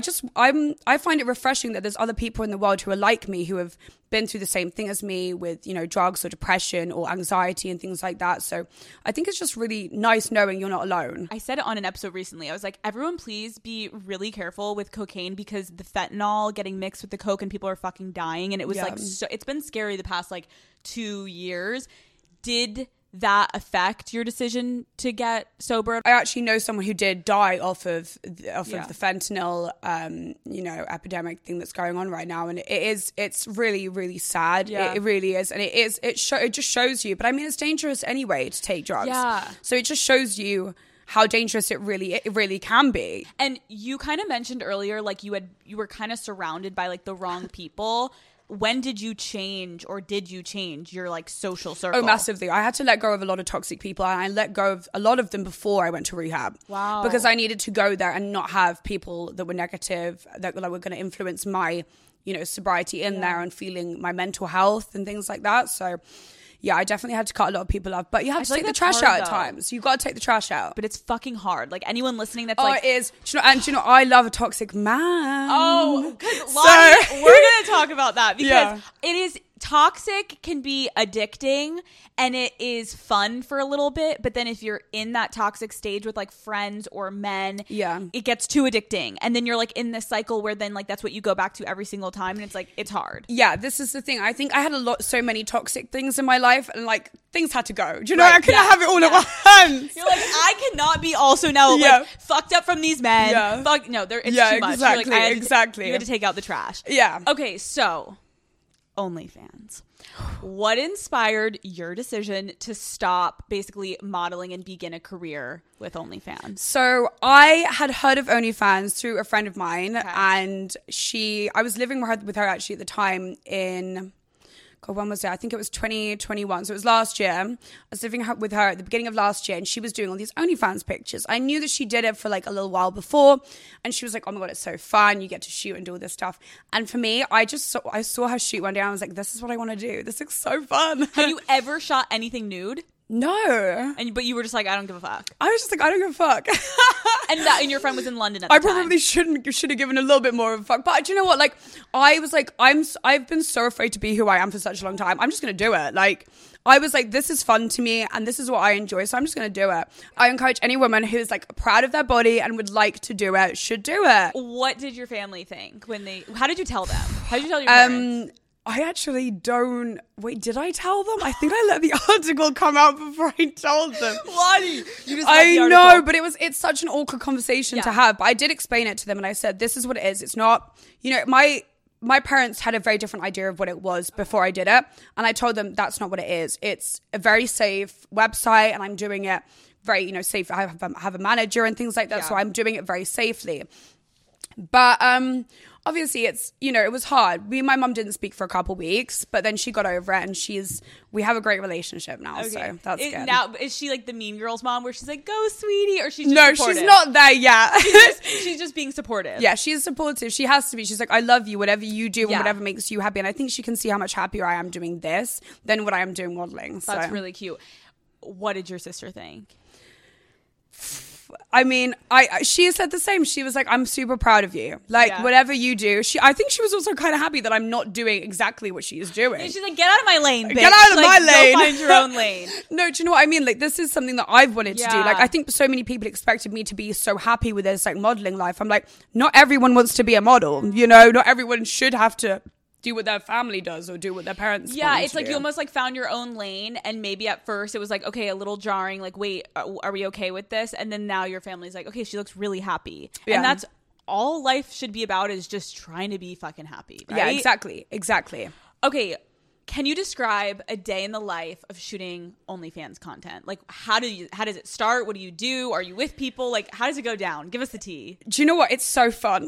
I find it refreshing that there's other people in the world who are like me, who have been through the same thing as me with, you know, drugs or depression or anxiety and things like that. So I think it's just really nice knowing you're not alone. I said it on an episode recently. I was like, everyone please be really careful with cocaine because the fentanyl getting mixed with the coke and people are fucking dying. And it was like, it's been scary the past like 2 years. Did that affect your decision to get sober? I actually know someone who did die off of the fentanyl, you know, epidemic thing that's going on right now, and it's really, really sad. Yeah. It really is, and it just shows you. But I mean, it's dangerous anyway to take drugs. Yeah. So it just shows you how dangerous it really can be. And you kind of mentioned earlier, like you were kind of surrounded by like the wrong people. When did you change, or did you change your like social circle? Oh, massively. I had to let go of a lot of toxic people, and I let go of a lot of them before I went to rehab. Wow. Because I needed to go there and not have people that were negative, that were going to influence my, you know, sobriety in there and feeling my mental health and things like that. So yeah, I definitely had to cut a lot of people off. But you have to take the trash out at times. You've got to take the trash out. But it's fucking hard. Like anyone listening that's it is. Do you know, I love a toxic man. Oh, because Lonnie, we're going to talk about that because it is... Toxic can be addicting and it is fun for a little bit, but then if you're in that toxic stage with like friends or men, it gets too addicting, and then you're like in this cycle where then like that's what you go back to every single time, and it's like it's hard. Yeah, this is the thing. I think I had so many toxic things in my life, and like things had to go. Do you know? I couldn't have it all at once. You're like, I cannot be also now like fucked up from these men. Yeah. It's too much. Exactly. Like, exactly. You had to take out the trash. Yeah. Okay, so OnlyFans. What inspired your decision to stop basically modeling and begin a career with OnlyFans? So I had heard of OnlyFans through a friend of mine, and I was living with her actually at the time in... God, when was it? I think it was 2021. So it was last year. I was living with her at the beginning of last year, and she was doing all these OnlyFans pictures. I knew that she did it for like a little while before, and she was like, oh my God, it's so fun. You get to shoot and do all this stuff. And for me, I saw her shoot one day, and I was like, this is what I want to do. This looks so fun. Have you ever shot anything nude? No. But you were just like, I don't give a fuck. I was just like, I don't give a fuck. And your friend was in London at the time. I probably should have given a little bit more of a fuck. But do you know what? Like, I was like, I've been so afraid to be who I am for such a long time. I'm just going to do it. Like, I was like, this is fun to me and this is what I enjoy. So I'm just going to do it. I encourage any woman who's like proud of their body and would like to do it, should do it. What did your family think how did you tell them? How did you tell your parents? I actually don't... Wait, did I tell them? I think I let the article come out before I told them. Lonnie, you just I know, but it's such an awkward conversation to have. But I did explain it to them and I said, this is what it is. It's not... You know, my parents had a very different idea of what it was before I did it. And I told them that's not what it is. It's a very safe website and I'm doing it very, you know, safe. I have a manager and things like that. So I'm doing it very safely. But obviously it's, you know, it was hard. Me and my mum didn't speak for a couple weeks, but then she got over it, and we have a great relationship now. Okay. So that's good. Now, is she like the Mean Girls mom where she's like, go sweetie, or she's just No, supportive? She's not there yet. She's just being supportive. Yeah, she's supportive. She has to be. She's like, I love you, whatever you do and whatever makes you happy. And I think she can see how much happier I am doing this than what I am doing modeling. So. That's really cute. What did your sister think? I mean, she said the same. She was like, I'm super proud of you. Like, whatever you do. I think she was also kind of happy that I'm not doing exactly what she is doing. She's like, get out of my lane, bitch. Get out of my lane. Go find your own lane. No, do you know what I mean? Like, this is something that I've wanted to do. Like, I think so many people expected me to be so happy with this, like, modeling life. I'm like, not everyone wants to be a model, you know? Not everyone should have to do what their family does or do what their parents want it's to like do. You almost like found your own lane, and maybe at first it was like, okay, a little jarring, like, wait, are we okay with this? And then now your family's like, okay, she looks really happy. And that's all life should be about, is just trying to be fucking happy, right? Yeah, exactly. Okay, can you describe a day in the life of shooting OnlyFans content? Like, how does it start? What do you do? Are you with people? Like, how does it go down? Give us the tea. Do you know what? It's so fun.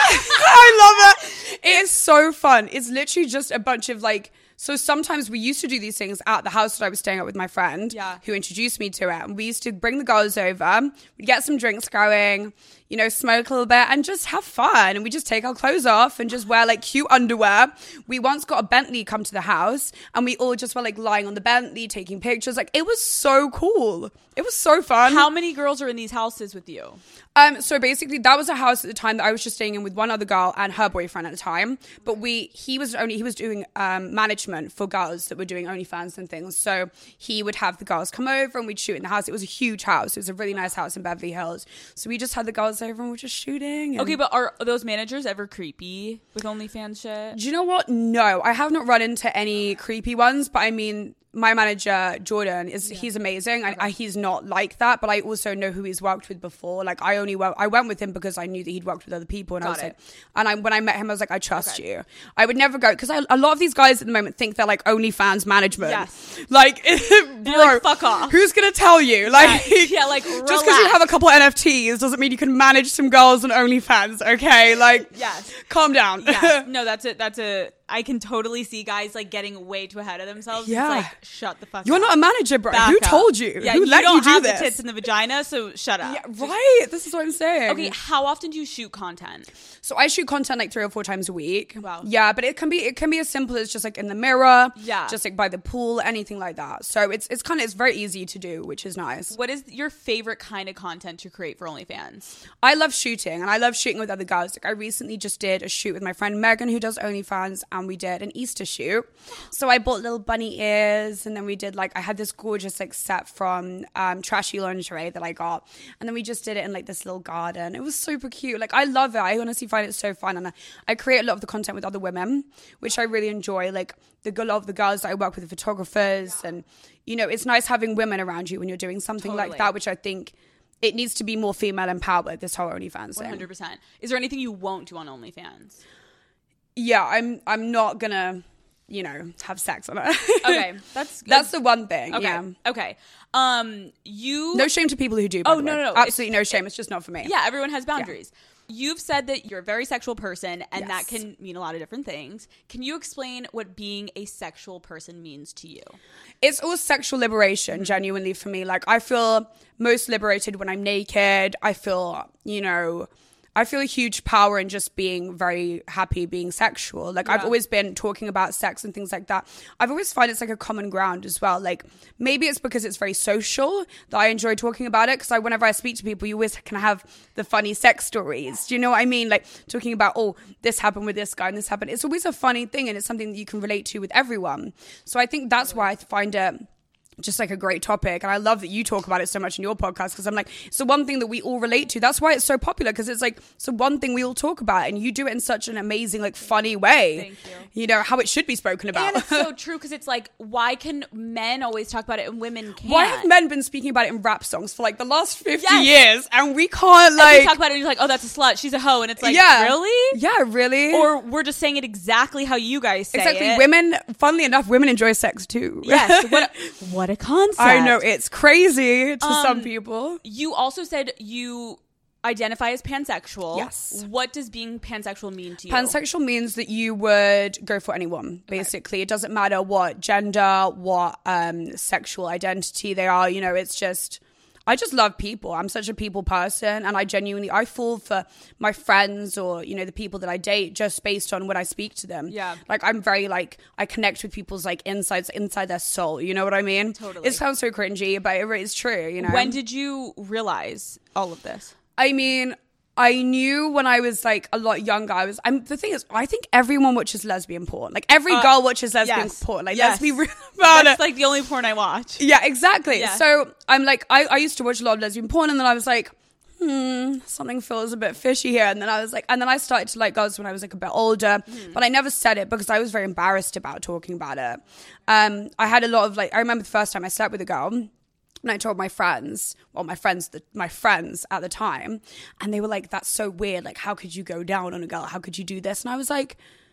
I love it. It is so fun. It's literally just a bunch of like, so sometimes we used to do these things at the house that I was staying at with my friend who introduced me to it. And we used to bring the girls over, we'd get some drinks going, you know, smoke a little bit and just have fun. And we just take our clothes off and just wear like cute underwear. We once got a Bentley come to the house and we all just were like lying on the Bentley, taking pictures. Like, it was so cool. It was so fun. How many girls are in these houses with you? So basically that was a house at the time that I was just staying in with one other girl and her boyfriend at the time. But he was doing management for girls that were doing OnlyFans and things. So he would have the girls come over and we'd shoot in the house. It was a huge house. It was a really nice house in Beverly Hills. So we just had the girls over and we're just shooting. Okay, but are those managers ever creepy with OnlyFans shit? Do you know what? No, I have not run into any creepy ones, but I mean, my manager Jordan he's amazing. Okay. He's not like that, but I also know who he's worked with before. Like, I went with him because I knew that he'd worked with other people, and when I met him, I was like, I trust you. I would never go, because a lot of these guys at the moment think they're like OnlyFans management. Yes, like, bro, like, fuck off. Who's gonna tell you? Like, like just because you have a couple NFTs doesn't mean you can manage some girls on OnlyFans. Okay, like, calm down. No, that's it. I can totally see guys like getting way too ahead of themselves. Yeah. It's like, shut the fuck up. You're not a manager, bro. Back Who up. told you? Yeah, Who let you do this? You don't have the tits in the vagina, so shut up. Yeah, right. This is what I'm saying. Okay, how often do you shoot content? So I shoot content like 3 or 4 times a week. Wow. Yeah, but it can be as simple as just like in the mirror. Yeah. Just like by the pool, anything like that. So it's very easy to do, which is nice. What is your favorite kind of content to create for OnlyFans? I love shooting, and I love shooting with other girls. Like, I recently just did a shoot with my friend Megan, who does OnlyFans, and we did an Easter shoot. So I bought little bunny ears, and then we did I had this gorgeous like set from Trashy Lingerie that I got, and then we just did it in like this little garden. It was super cute. Like, I love it. I honestly find it so fun, and I create a lot of the content with other women, which I really enjoy. Like, a lot of the girls that I work with, the photographers, and you know, it's nice having women around you when you're doing something like that, which I think it needs to be more female empowered, this whole OnlyFans thing. 100%. Is there anything you won't do on OnlyFans? Yeah, I'm not gonna, you know, have sex on it. Okay, that's good. That's the one thing. Okay. Yeah. Okay. No shame to people who do. By the way. No. Absolutely no shame. It's just not for me. Yeah, everyone has boundaries. Yeah. You've said that you're a very sexual person, and that can mean a lot of different things. Can you explain what being a sexual person means to you? It's all sexual liberation, genuinely, for me. Like, I feel most liberated when I'm naked. I feel, you know, I feel a huge power in just being very happy being sexual. Like, I've always been talking about sex and things like that. I've always found it's like a common ground as well. Like, maybe it's because it's very social that I enjoy talking about it. Because whenever I speak to people, you always can have the funny sex stories. Do you know what I mean? Like, talking about, oh, this happened with this guy and this happened. It's always a funny thing, and it's something that you can relate to with everyone. So I think that's why I find it just like a great topic, and I love that you talk about it so much in your podcast, because I'm like, it's the one thing that we all relate to. That's why it's so popular, because it's like, it's the one thing we all talk about, and you do it in such an amazing, like, funny way. Thank you. You know how it should be spoken about. And it's so true, because it's like, why can men always talk about it and women can't? Why have men been speaking about it in rap songs for like the last 50 years, and we can't, like, and we talk about it and you're like, oh, that's a slut, she's a hoe, and it's like, really? Yeah, really? Or we're just saying it exactly how you guys say it. Women, funnily enough, women enjoy sex too. Yes. What a concept. I know, it's crazy to some people. You also said identify as pansexual. Yes. What does being pansexual mean to you? Pansexual means that you would go for anyone, basically. It doesn't matter what gender, what sexual identity they are. You know, it's just, I just love people. I'm such a people person, and I fall for my friends or, you know, the people that I date just based on when I speak to them. Yeah. Like, I'm very, like, I connect with people's, like, inside their soul. You know what I mean? Totally. It sounds so cringy, but it's true, you know? When did you realize all of this? I mean, I knew when I was like a lot younger. The thing is, I think everyone watches lesbian porn. Like every girl watches lesbian porn. Like let's be real about That's it. like the only porn I watch. Yeah, exactly. Yeah. So I'm like, I used to watch a lot of lesbian porn, and then I was like, something feels a bit fishy here. And then I started to like girls when I was like a bit older, but I never said it because I was very embarrassed about talking about it. I had a lot of like, I remember the first time I slept with a girl. And I told my friends at the time, and they were like, that's so weird. Like, how could you go down on a girl? How could you do this? And I was like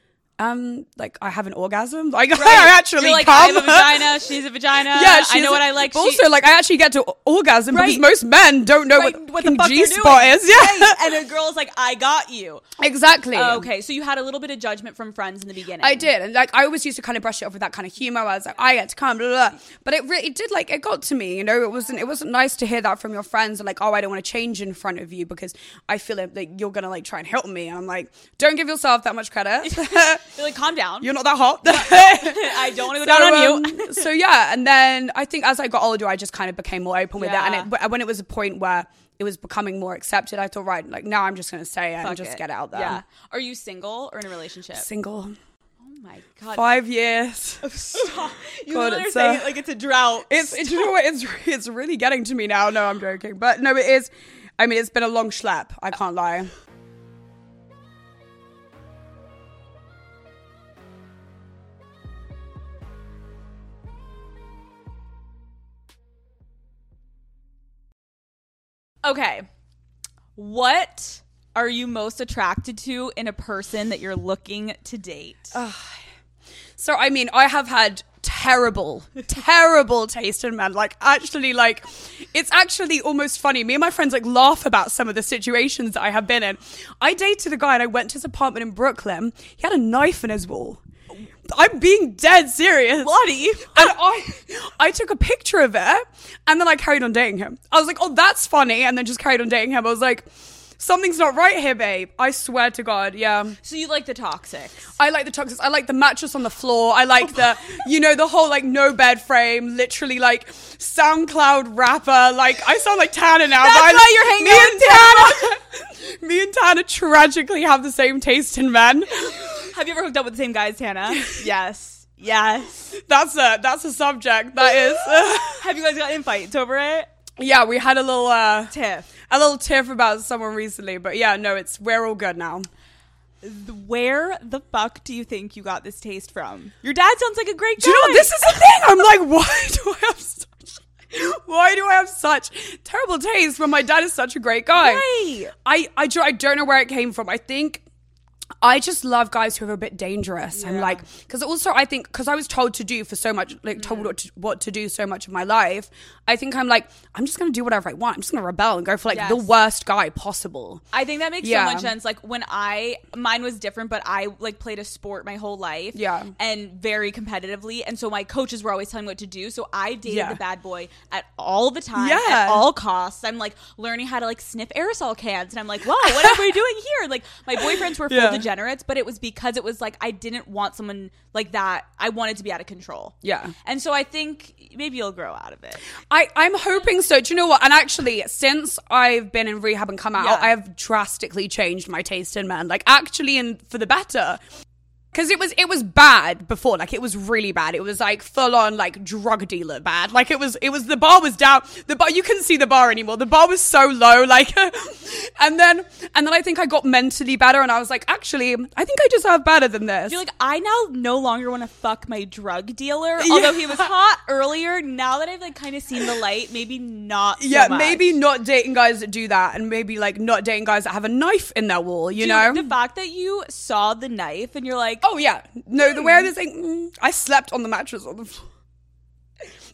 I have an orgasm. Like, right. I actually You're like, come. I have a vagina, she's a vagina. Yeah, I know what I like. But also, like, I actually get to orgasm because most men don't know what the G-spot is. Yeah. Right. And a girl's like, I got you. Exactly. Okay, so you had a little bit of judgment from friends in the beginning. I did. And, like, I always used to kind of brush it off with that kind of humor. I was like, I get to come, blah, blah, blah. But it did, like, it got to me, you know? It wasn't nice to hear that from your friends. Like, oh, I don't want to change in front of you because I feel like you're going to, like, try and help me. And I'm like, don't give yourself that much credit. You're like, calm down. You're not that hot. I don't want to go down on you. So yeah, and then I think as I got older, I just kind of became more open with it. And when it was a point where it was becoming more accepted, I thought, right, like now I'm just going to say it and just get it out there. Yeah. Are you single or in a relationship? Single. Oh my God. 5 years. Stop. You God, literally say it like it's a drought. You know what? It's really getting to me now. No, I'm joking. But no, it is. I mean, it's been a long schlep. I can't lie. Okay. What are you most attracted to in a person that you're looking to date? So, I mean, I have had terrible taste in men. Like, actually, like, it's actually almost funny. Me and my friends, like, laugh about some of the situations that I have been in. I dated a guy and I went to his apartment in Brooklyn. He had a knife in his wall. I'm being dead serious. Bloody. And I took a picture of it and then I carried on dating him. I was like, oh, that's funny. And then just carried on dating him. I was like, something's not right here, babe. I swear to God, yeah. So you like the toxics? I like the toxics. I like the mattress on the floor. I like the, you know, the whole like no bed frame, literally like SoundCloud rapper. Like I sound like Tana now. That's why you're hanging out with Tana. Me and Tana tragically have the same taste in men. Have you ever hooked up with the same guy as Tana? Yes. That's a subject. That is. Have you guys got in fights over it? Yeah, we had a little tiff about someone recently, but yeah, no, we're all good now. Where the fuck do you think you got this taste from? Your dad sounds like a great guy. Do you know what? This is the thing. I'm like, why do I have such terrible taste when my dad is such a great guy? Right. I don't know where it came from. I think I just love guys who are a bit dangerous. Yeah. And like, because also I think, because I was told to do for so much, like told what to do so much of my life, I think I'm like, I'm just going to do whatever I want. I'm just going to rebel and go for like the worst guy possible. I think that makes so much sense. Like when mine was different, but I like played a sport my whole life. Yeah. And very competitively. And so my coaches were always telling me what to do. So I dated the bad boy at all the time, at all costs. I'm like learning how to like sniff aerosol cans. And I'm like, whoa, what are we doing here? Like my boyfriends were full degenerates, but it was because it was like I didn't want someone like that. I wanted to be out of control. Yeah. And so I think maybe you'll grow out of it. I'm hoping so. Do you know what? And actually, since I've been in rehab and come out, I have drastically changed my taste in men. Like actually, and for the better. Because it was bad before, like it was really bad. It was like full on like drug dealer bad. Like it was the bar was down. The bar, you couldn't see the bar anymore. The bar was so low. Like, and then I think I got mentally better, and I was like, actually, I think I deserve better than this. You're like, I now no longer want to fuck my drug dealer. Although he was hot earlier, now that I've like kind of seen the light, maybe not. So much. Maybe not dating guys that do that, and maybe like not dating guys that have a knife in their wall. You know, the fact that you saw the knife and you're like. Oh yeah, no. The way I was like, I slept on the mattress on the floor.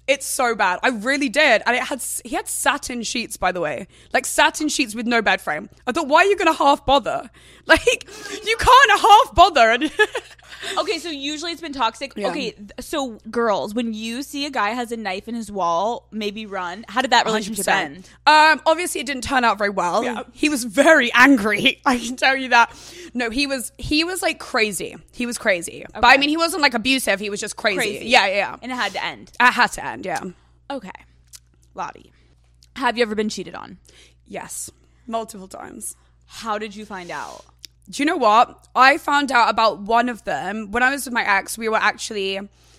It's so bad. I really did. And he had satin sheets, by the way. Like satin sheets with no bed frame. I thought, why are you going to half bother? Like, you can't half bother. Okay, so usually it's been toxic. Yeah. Okay, so girls, when you see a guy has a knife in his wall, maybe run. How did that relationship 100%. end? Obviously it didn't turn out very well. Yeah. He was very angry. I can tell you that. No, he was like crazy. He was crazy. Okay. But I mean, he wasn't like abusive. He was just crazy. Yeah. And it had to end. It had to end, yeah. Okay. Lottie, have you ever been cheated on? Yes. Multiple times. How did you find out? Do you know what? I found out about one of them when I was with my ex. We were actually,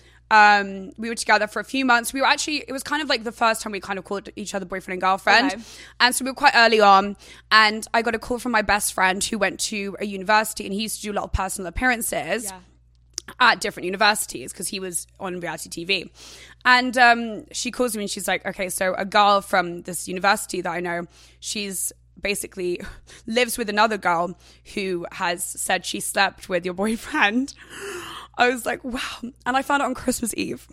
we were together for a few months. It was kind of like the first time we kind of called each other boyfriend and girlfriend. Okay. And so we were quite early on. And I got a call from my best friend who went to a university and he used to do a lot of personal appearances at different universities because he was on reality TV. And she calls me and she's like, okay, so a girl from this university that I know, she's basically lives with another girl who has said she slept with your boyfriend. I was like, wow. And I found out on Christmas Eve.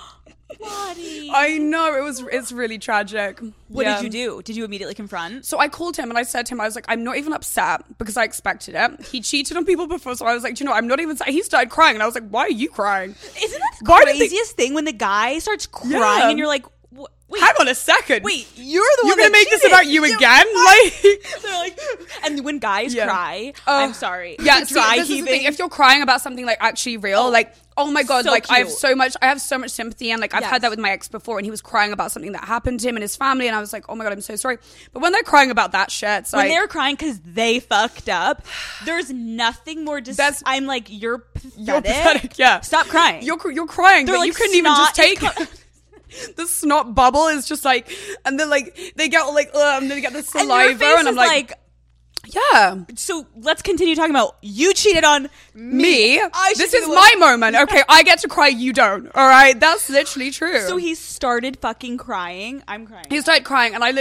Lottie. I know, it's really tragic. What did you do? Did you immediately confront? So I called him and I said to him, I was like, I'm not even upset because I expected it. He cheated on people before, so I was like, do you know, I'm not even sad. He started crying and I was like, why are you crying? Isn't that the craziest thing when the guy starts crying and you're like, wait, hang on a second. Wait, you're the one You're going to make cheated. this about you again? Like, they're like, and when guys cry, I'm sorry. Yeah, this is the thing. If you're crying about something like actually real, like, oh my God, so like cute. I have so much sympathy. And like, I've had that with my ex before and he was crying about something that happened to him and his family. And I was like, oh my God, I'm so sorry. But when they're crying about that shit, it's when like, they're crying because they fucked up, there's nothing more I'm like, you're pathetic. Yeah. Stop crying. You're crying, but like, you couldn't even just take the snot bubble is just like, and then like they get like, and then they get the saliva, and I'm like, yeah. So let's continue talking about you cheated on me. This is my moment. Okay, I get to cry. You don't. All right, that's literally true. So he started fucking crying. I'm crying. He started crying, and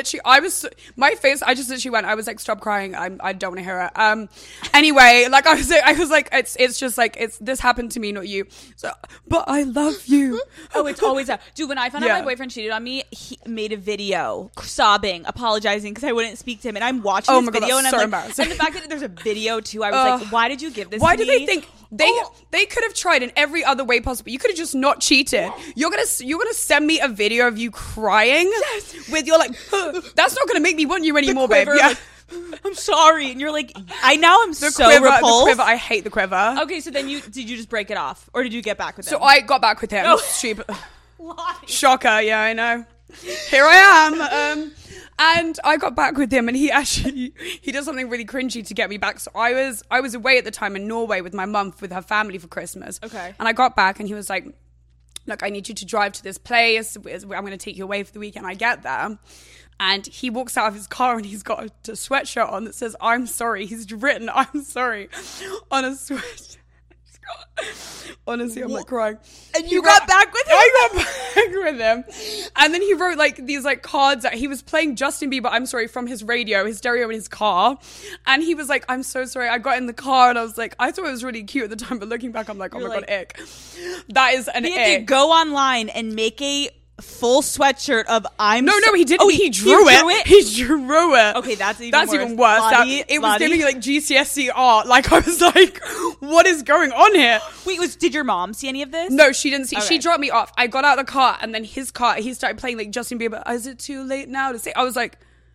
my face. I just literally went. I was like, stop crying. I don't want to hear it. Anyway, like I was like, it's just like this happened to me, not you. So, but I love you. Oh, it's always that. Dude, when I found out my boyfriend cheated on me, he made a video sobbing, apologizing because I wouldn't speak to him, and I'm watching this video, and I'm like. And the fact that there's a video too, I was like, why did you give this to me? Why do they think they could have tried in every other way possible? You could have just not cheated. You're gonna send me a video of you crying with your like that's not gonna make me want you anymore, babe. Yeah. I'm sorry. And you're like, I'm so quiver, repulsed. The quiver, I hate the quiver. Okay, so then did you just break it off? Or did you get back with him? So I got back with him. Oh. Stupid. Shocker, yeah, I know. Here I am. And I got back with him and he does something really cringy to get me back. So I was away at the time in Norway with my mum with her family for Christmas. Okay. And I got back and he was like, look, I need you to drive to this place. I'm going to take you away for the weekend. I get there. And he walks out of his car and he's got a sweatshirt on that says, I'm sorry. He's written, I'm sorry on a sweatshirt. Honestly, I'm like crying. And you got back with him? I got back with him. And then he wrote like these like cards that he was playing Justin Bieber, I'm sorry, from his radio, his stereo in his car. And he was like, I'm so sorry. I got in the car and I was like, I thought it was really cute at the time, but looking back, I'm like, oh my God, ick. That is an ick. He had to go online and make a full sweatshirt of No, he didn't. He drew it. He drew it. Okay, that's even worse. Lottie, it was giving me like GCSE art. Like I was like, what is going on here? Wait, did your mom see any of this? No, she didn't see. Okay. She dropped me off. I got out of the car and then his car, he started playing like Justin Bieber. Is it too late now to say? I was like,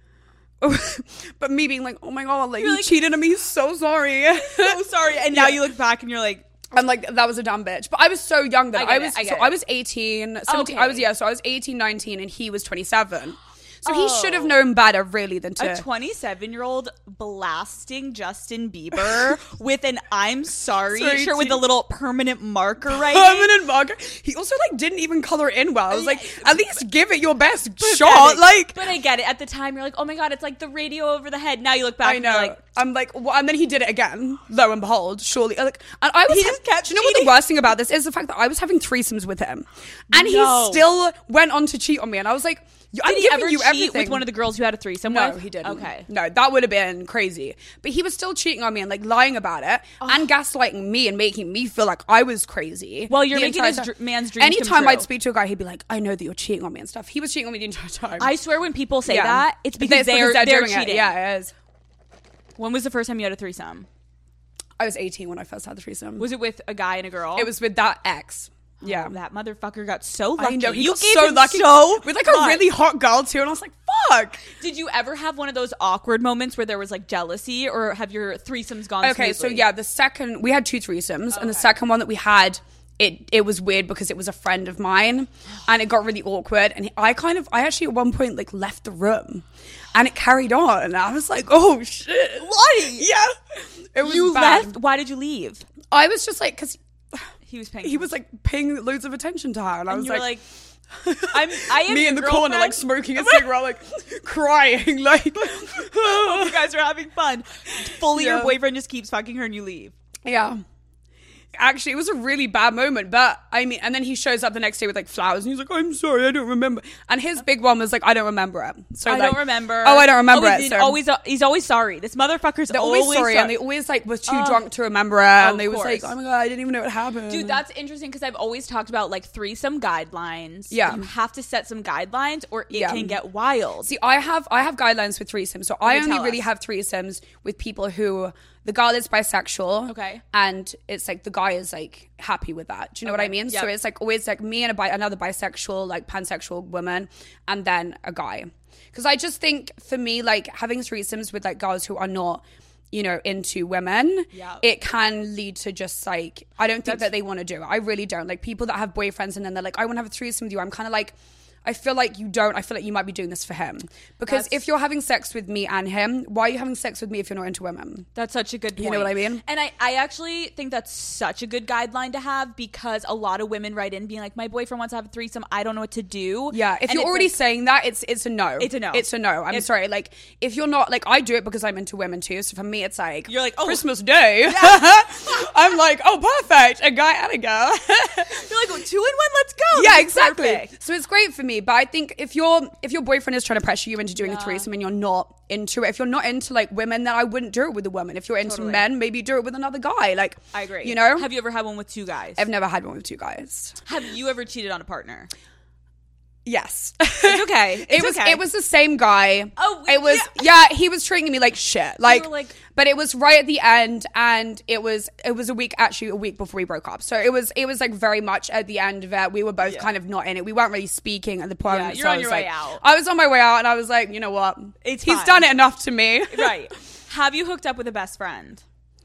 but me being like, oh my God, like you cheated on me. So sorry. So sorry. And now you look back and you're like, I'm like, that was a dumb bitch. But I was so young then. I was 18, 17. Okay. So I was 18, 19 and he was 27. So he should have known better, really, than to... A 27-year-old blasting Justin Bieber with an I'm sorry shirt with a little permanent marker Permanent marker. He also, like, didn't even color it in well. I was like, at least give it your best shot. Like, but I get it. At the time, you're like, oh my God, it's like the radio over the head. Now you look back I know. And you're like... I'm like, well, and then he did it again. Lo and behold, surely. Like, and I was... He just kept cheating. You know what the worst thing about this is? The fact that I was having threesomes with him. And he still went on to cheat on me. And I was like... Did he ever cheat with one of the girls who had a threesome with? No, he didn't. Okay. No, that would have been crazy. But he was still cheating on me and like lying about it and gaslighting me and making me feel like I was crazy. Well, you're making his man's dreams Anytime come true. I'd speak to a guy, he'd be like, I know that you're cheating on me and stuff. He was cheating on me the entire time. I swear when people say that, it's because they're doing cheating. It. Yeah, it is. When was the first time you had a threesome? I was 18 when I first had the threesome. Was it with a guy and a girl? It was with that ex. Yeah, that motherfucker got so lucky. I know, he got gave so him lucky so with like much. a really hot girl too, and I was like, "Fuck!" Did you ever have one of those awkward moments where there was like jealousy, or have your threesomes gone? Okay, so smoothly? yeah, we had 2 threesomes, and the second one that we had, it was weird because it was a friend of mine, and it got really awkward, and I actually at one point like left the room, and it carried on, and I was like, "Oh shit, why?" Yeah, it was You bad. left. Why did you leave? I was just like, because He was like paying loads of attention to her, and I was you were like I am me in the corner, girlfriend. like smoking a cigarette, like crying, like you guys are having fun. Fully, your boyfriend just keeps fucking her, and you leave. Yeah. Actually, it was a really bad moment, but I mean, and then he shows up the next day with like flowers, and he's like, "I'm sorry, I don't remember." And his big one was like, "I don't remember it." So I like, don't remember. Oh, I don't remember it. So he's always sorry. This motherfucker's they're always sorry, sorry, and they always like was too drunk to remember it, and they was course. like, "Oh my god, I didn't even know what happened." Dude, that's interesting because I've always talked about like threesome guidelines. Yeah. You have to set some guidelines or it can get wild. See, I have guidelines for threesomes, so I only tell really us. have threesomes with people who the girl is bisexual, Okay. and it's like the guy is like happy with that. Do you know what I mean? Yep. So it's like always like me and another bisexual, like pansexual woman, and then a guy. Because I just think for me, like having threesomes with like girls who are not, you know, into women, it can lead to just like, I don't think that they want to do it. I really don't. Like people that have boyfriends and then they're like, I want to have a threesome with you. I'm kind of like, I feel like you don't. I feel like you might be doing this for him. Because if you're having sex with me and him, why are you having sex with me if you're not into women? That's such a good point. You know what I mean? And I actually think that's such a good guideline to have because a lot of women write in being like, my boyfriend wants to have a threesome. I don't know what to do. Yeah, if you're already saying that, it's a no. It's a no. It's a no. I'm sorry. Like, if you're not, like, I do it because I'm into women too. So for me, it's like, you're like, oh, Christmas Day. Yeah. I'm like, oh, perfect. A guy and a girl. You're like, 2 in 1, let's go. Yeah, That's exactly. perfect. So it's great for me. But I think if your boyfriend is trying to pressure you into doing a threesome and you're not into it, if you're not into like women, then I wouldn't do it with a woman. If you're into men, maybe do it with another guy. Like, I agree. You know? Have you ever had one with 2 guys? I've never had one with 2 guys. Have you ever cheated on a partner? Yes. It's okay. It was the same guy. Oh, it was he was treating me like shit. Like, but it was right at the end, and it was a week before we broke up. So it was like very much at the end of it. We were both kind of not in it. We weren't really speaking at the point. Yeah, you're so on your way out. I was on my way out, and I was like, you know what? He's done it enough to me. Right. Have you hooked up with a best friend?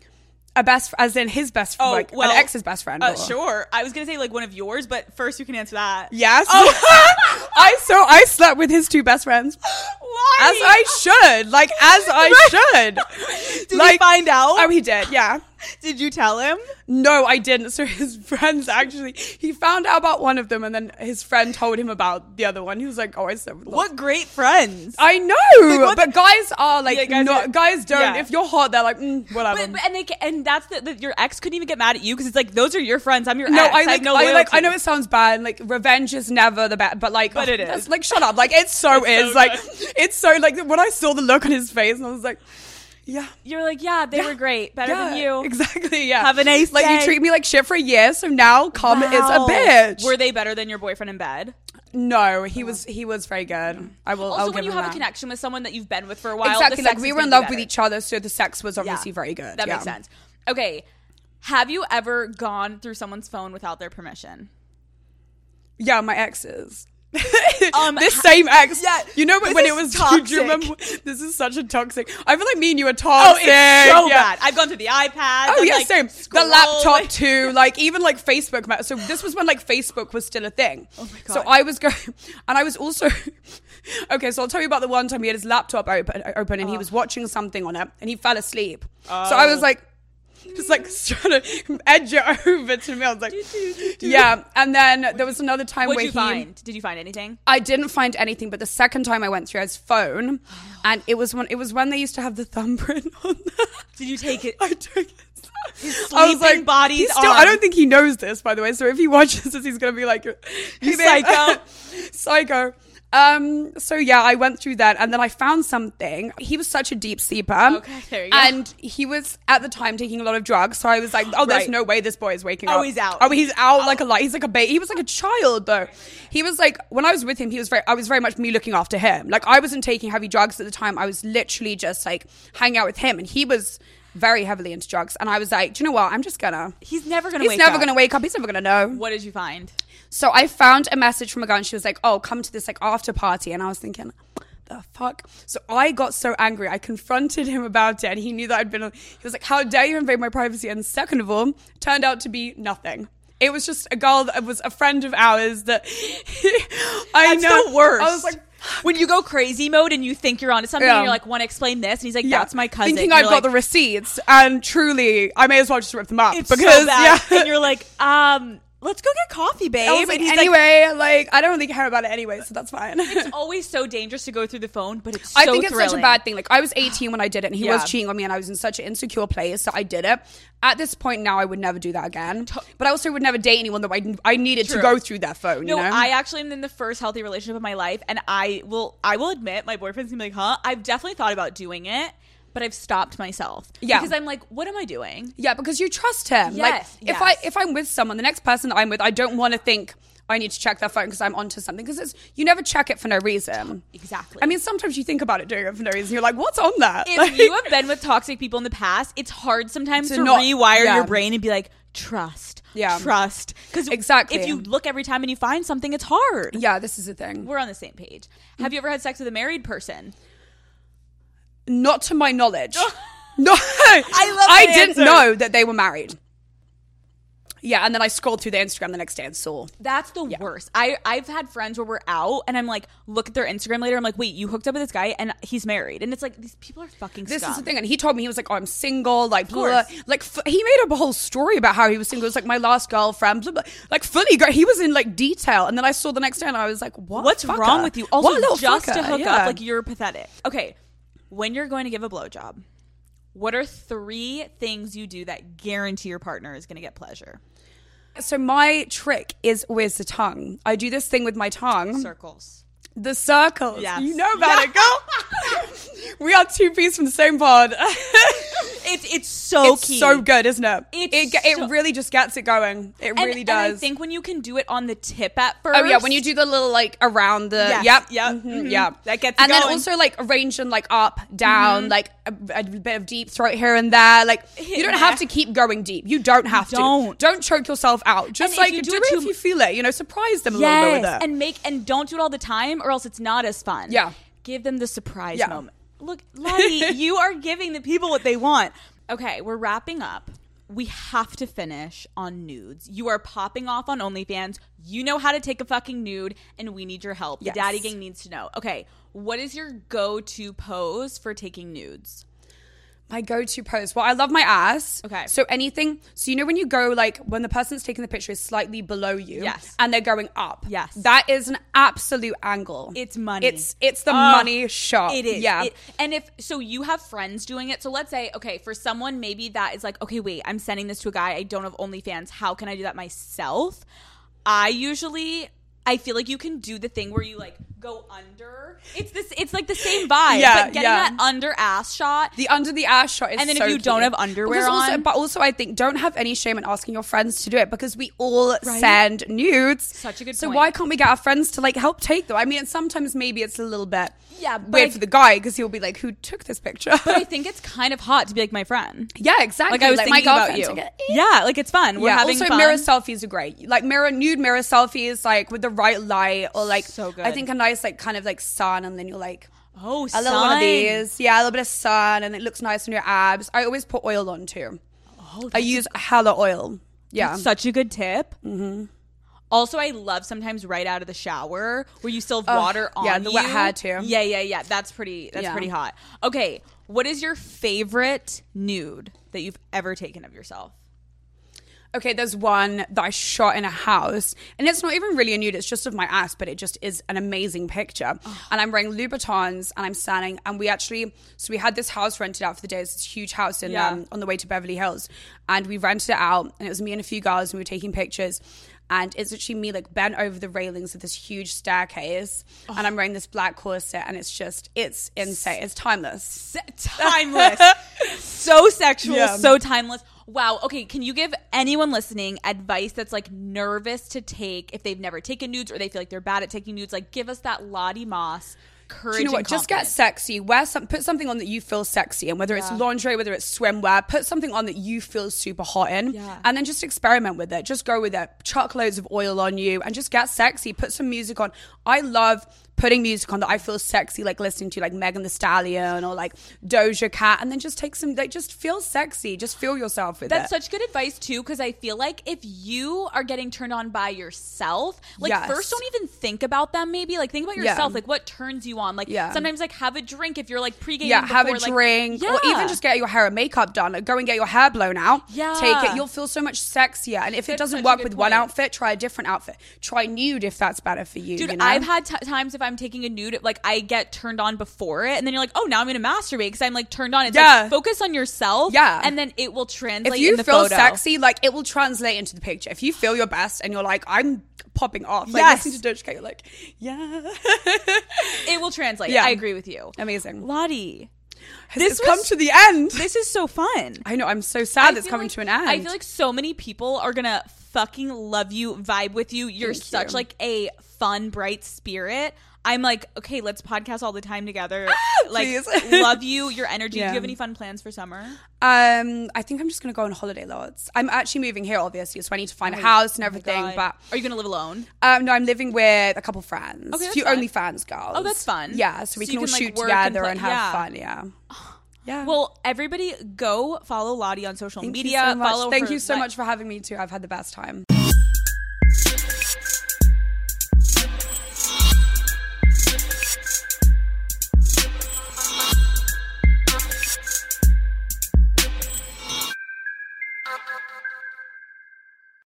As in his best friend, like an ex's best friend. Sure. I was gonna say like one of yours, but first you can answer that. Yes. Oh. I slept with his 2 best friends. Why? As I should. Like, as I should. Did he find out? Oh, he did, yeah. Did you tell him? No, I didn't. So his friends actually, he found out about one of them, and then his friend told him about the other one. He was like, "Oh, I slept with them." What great friends! I know, but guys are like, guys don't. Yeah. If you're hot, they're like, whatever. And that's your ex couldn't even get mad at you because it's like those are your friends. I'm your no, ex. I have no I loyalty. know it sounds bad. Like revenge is never the best, but like, it is. Like, shut up. Like, it is. Like, it's so like when I saw the look on his face, and I was like. Yeah. You're like, they were great. Better than you. Exactly, yeah. Have a nice day. Like, you treat me like shit for a year, so now Karma is a bitch. Were they better than your boyfriend in bed? No, he was very good. Also, when you have a connection with someone that you've been with for a while, exactly, the sex like we is were in gonna love be with better. each other, so the sex was obviously very good. That makes sense. Okay, have you ever gone through someone's phone without their permission? Yeah, my exes. This same ex, you know when it was toxic. Do you remember? This is such a toxic. I feel like me and you are toxic. Oh, it's so bad. I've gone through the iPad. Oh yeah, like, same. The laptop too. Like even like Facebook. So this was when like Facebook was still a thing. Oh my god. So I was going, and I was also. Okay, so I'll tell you about the one time he had his laptop open and he was watching something on it and he fell asleep. So I was like. Just like trying to edge it over to me. I was like, yeah. And then there was another time What'd where you find? Did you find anything? I didn't find anything, but the second time I went through his phone, and it was when they used to have the thumbprint on that. Did you take it? I took it. His sleeping body's I arm. don't think he knows this, by the way. So if he watches this, he's gonna be like, you psycho. Psycho. So yeah, I went through that, and then I found something. He was such a deep sleeper. Okay, there you go. And he was at the time taking a lot of drugs, so I was like, oh, there's Right. no way this boy is waking up. Oh, he's out. Oh, he's out like a light. He's like a baby. He was like a child though. He was like, when I was with him, I was very much me looking after him. Like, I wasn't taking heavy drugs at the time. I was literally just like hanging out with him, and he was very heavily into drugs. And I was like, do you know what? I'm just gonna. He's never gonna He's wake never up. gonna wake up. He's never gonna know. What did you find? So I found a message from a girl, and she was like, oh, come to this like after party. And I was thinking, the fuck? So I got so angry. I confronted him about it, and he knew that I'd been, he was like, how dare you invade my privacy? And second of all, turned out to be nothing. It was just a girl that was a friend of ours that That's the worst. I was like, when you go crazy mode and you think you're onto something Yeah. and you're like, want to explain this? And he's like, yeah, that's my cousin. thinking You're I've got like, the receipts, and truly, I may as well just rip them up it's because so bad. yeah. And you're like, let's go get coffee, babe. I was like, And he's anyway, like, I don't really care about it anyway, so that's fine. it's always so dangerous to go through the phone, but it's so I think it's thrilling. such a bad thing. Like, I was 18 when I did it, and he Yeah. was cheating on me, and I was in such an insecure place that I did it. At this point now, I would never do that again. But I also would never date anyone that I needed to True. go through their phone. No, you know? I actually am in the first healthy relationship of my life, and I will admit, my boyfriend's gonna be like, huh? I've definitely thought about doing it, but I've stopped myself. Yeah. Because I'm like, what am I doing? Yeah, because you trust him. Yes, like yes. if I'm with someone, the next person that I'm with, I don't want to think I need to check their phone because I'm onto something, because you never check it for no reason. Exactly. I mean, sometimes you think about it doing it for no reason. You're like, what's on that? If Like- you have been with toxic people in the past, it's hard sometimes to not- rewire yeah. your brain and be like, trust. Yeah. Trust. Because Exactly. if you look every time and you find something, it's hard. yeah, this is the thing. We're on the same page. Have you ever had sex with a married person? Not to my knowledge. No, I didn't answer. know that they were married. Yeah, and then I scrolled through their Instagram the next day and saw. That's the worst. I've had friends where we're out and I'm like, look at their Instagram later. I'm like, wait, you hooked up with this guy and he's married. And it's like, these people are fucking This scum. is the thing, and he told me, he was like, "Oh, I'm single." Like, course. blah. Like he made up a whole story about how he was single. It was like my last girlfriend, blah, blah. Like fully. He was in like detail, and then I saw the next day, and I was like, "What? What's fucker? wrong with you? What Also, little just to fucker?" hook Yeah. up, like you're pathetic. Okay, when you're going to give a blowjob, what are 3 things you do that guarantee your partner is going to get pleasure? So my trick is always the tongue. I do this thing with my tongue. Circles. The circles. Yes. You know about it, girl. We are 2 peas from the same pod. It's so It's key. so good, isn't it? It's It so- really just gets it going. It really does. And I think when you can do it on the tip at first. Oh yeah, when you do the little like around the Yes, yep, mhm. yeah, That gets and it then going. also like arranging like up, down, like a bit of deep throat here and there. Like you don't have to keep going deep. You don't have to. Don't choke yourself out. Just And if like you do do it it if too- you feel it. You know, surprise them a little bit with it. and don't do it all the time, or else it's not as fun. Yeah. Give them the surprise Yeah. moment. Look, Lottie, you are giving the people what they want. Okay, we're wrapping up. We have to finish on nudes. You are popping off on OnlyFans. You know how to take a fucking nude, and we need your help. Yes. The Daddy Gang needs to know. Okay, what is your go-to pose for taking nudes? My go-to pose. Well, I love my ass. Okay. So anything. So you know when you go like when the person's taking the picture is slightly below you. Yes. And they're going up. Yes. That is an absolute angle. It's money. It's the money shot. It is. Yeah. And if so, you have friends doing it. So let's say, okay, for someone maybe that is like, okay, wait, I'm sending this to a guy. I don't have OnlyFans. How can I do that myself? I feel like you can do the thing where you like go under. It's like the same vibe. Yeah, but getting yeah. that under ass shot. The under the ass shot is And then so if you don't key. have underwear Because also, on- but also I think don't have any shame in asking your friends to do it, because we all Right? send nudes. Such a good So point. why can't we get our friends to like help take them? I mean, sometimes maybe it's a little bit But weird for the guy because he'll be like, "Who took this picture?" But I think it's kind of hot to be like my friend. yeah, exactly. Like I was my thinking about girlfriend you. took it. Yeah, like it's fun. We're Yeah. having Also, fun. mirror selfies are great. Like nude mirror selfies, like with the right light, or like So good. I think a nice like kind of like sun, and then you're like. Oh, A little one of these, yeah, a little bit of sun, and it looks nice on your abs. I always put oil on too. Oh, I use hella oil. Yeah, Such a good tip. Mm-hmm. Also, I love sometimes right out of the shower where you still have water on yeah, the you. wet hair too. Yeah. That's pretty Yeah. hot. Okay, what is your favorite nude that you've ever taken of yourself? Okay, there's one that I shot in a house, and it's not even really a nude, it's just of my ass, but it just is an amazing picture. And I'm wearing Louboutins, and I'm standing, and we had this house rented out for the day. It's this huge house in on the way to Beverly Hills, and we rented it out, and it was me and a few girls, and we were taking pictures. And it's actually me like bent over the railings of this huge staircase, and I'm wearing this black corset, and it's insane. It's timeless. Timeless. So sexual, so timeless. Wow. Okay, can you give anyone listening advice that's like nervous to take if they've never taken nudes or they feel like they're bad at taking nudes? Like, give us that Lottie Moss courage. Do you know what? Just get sexy. Put something on that you feel sexy in, whether it's lingerie, whether it's swimwear. Put something on that you feel super hot in, and then just experiment with it. Just go with it. Chuck loads of oil on you, and just get sexy. Put some music on. I love putting music on that I feel sexy, like listening to like Megan Thee Stallion or like Doja Cat, and then just take some, like, just feel sexy, just feel yourself with it. That's such good advice too, because I feel like if you are getting turned on by yourself, like first don't even think about them, maybe like think about yourself, like what turns you on, like sometimes like have a drink if you're like pre-game have a drink, or even just get your hair and makeup done, like go and get your hair blown out, take it, you'll feel so much sexier. And if it doesn't work with one outfit, try a different outfit, try nude if that's better for you. Dude, you know? I've had times if I'm taking a nude, like I get turned on before it, and then you're like, oh, now I'm gonna masturbate because I'm like turned on. It's like focus on yourself, and then it will translate. If you in the feel photo. sexy, like it will translate into the picture. If you feel your best and you're like, I'm popping off, like listening to Doja Cat, you're like, it will translate. I agree with you. Amazing. Lottie, this has come to the end. This is so fun. I know. I'm so sad it's coming to an end. I feel like so many people are gonna fucking love you, vibe with you. You're such like a fun, bright spirit. I'm like, okay, let's podcast all the time together. Like, love you, your energy. Do you have any fun plans for summer? I think I'm just gonna go on holiday loads. I'm actually moving here, obviously, so I need to find a house and everything. But are you gonna live alone? No, I'm living with a couple friends. Okay, a few OnlyFans girls. Oh, that's fun. Yeah, so we can all shoot together and have fun. Yeah. Well, everybody go follow Lottie on social media. You so much. Follow Thank her you so much for having me too. I've had the best time.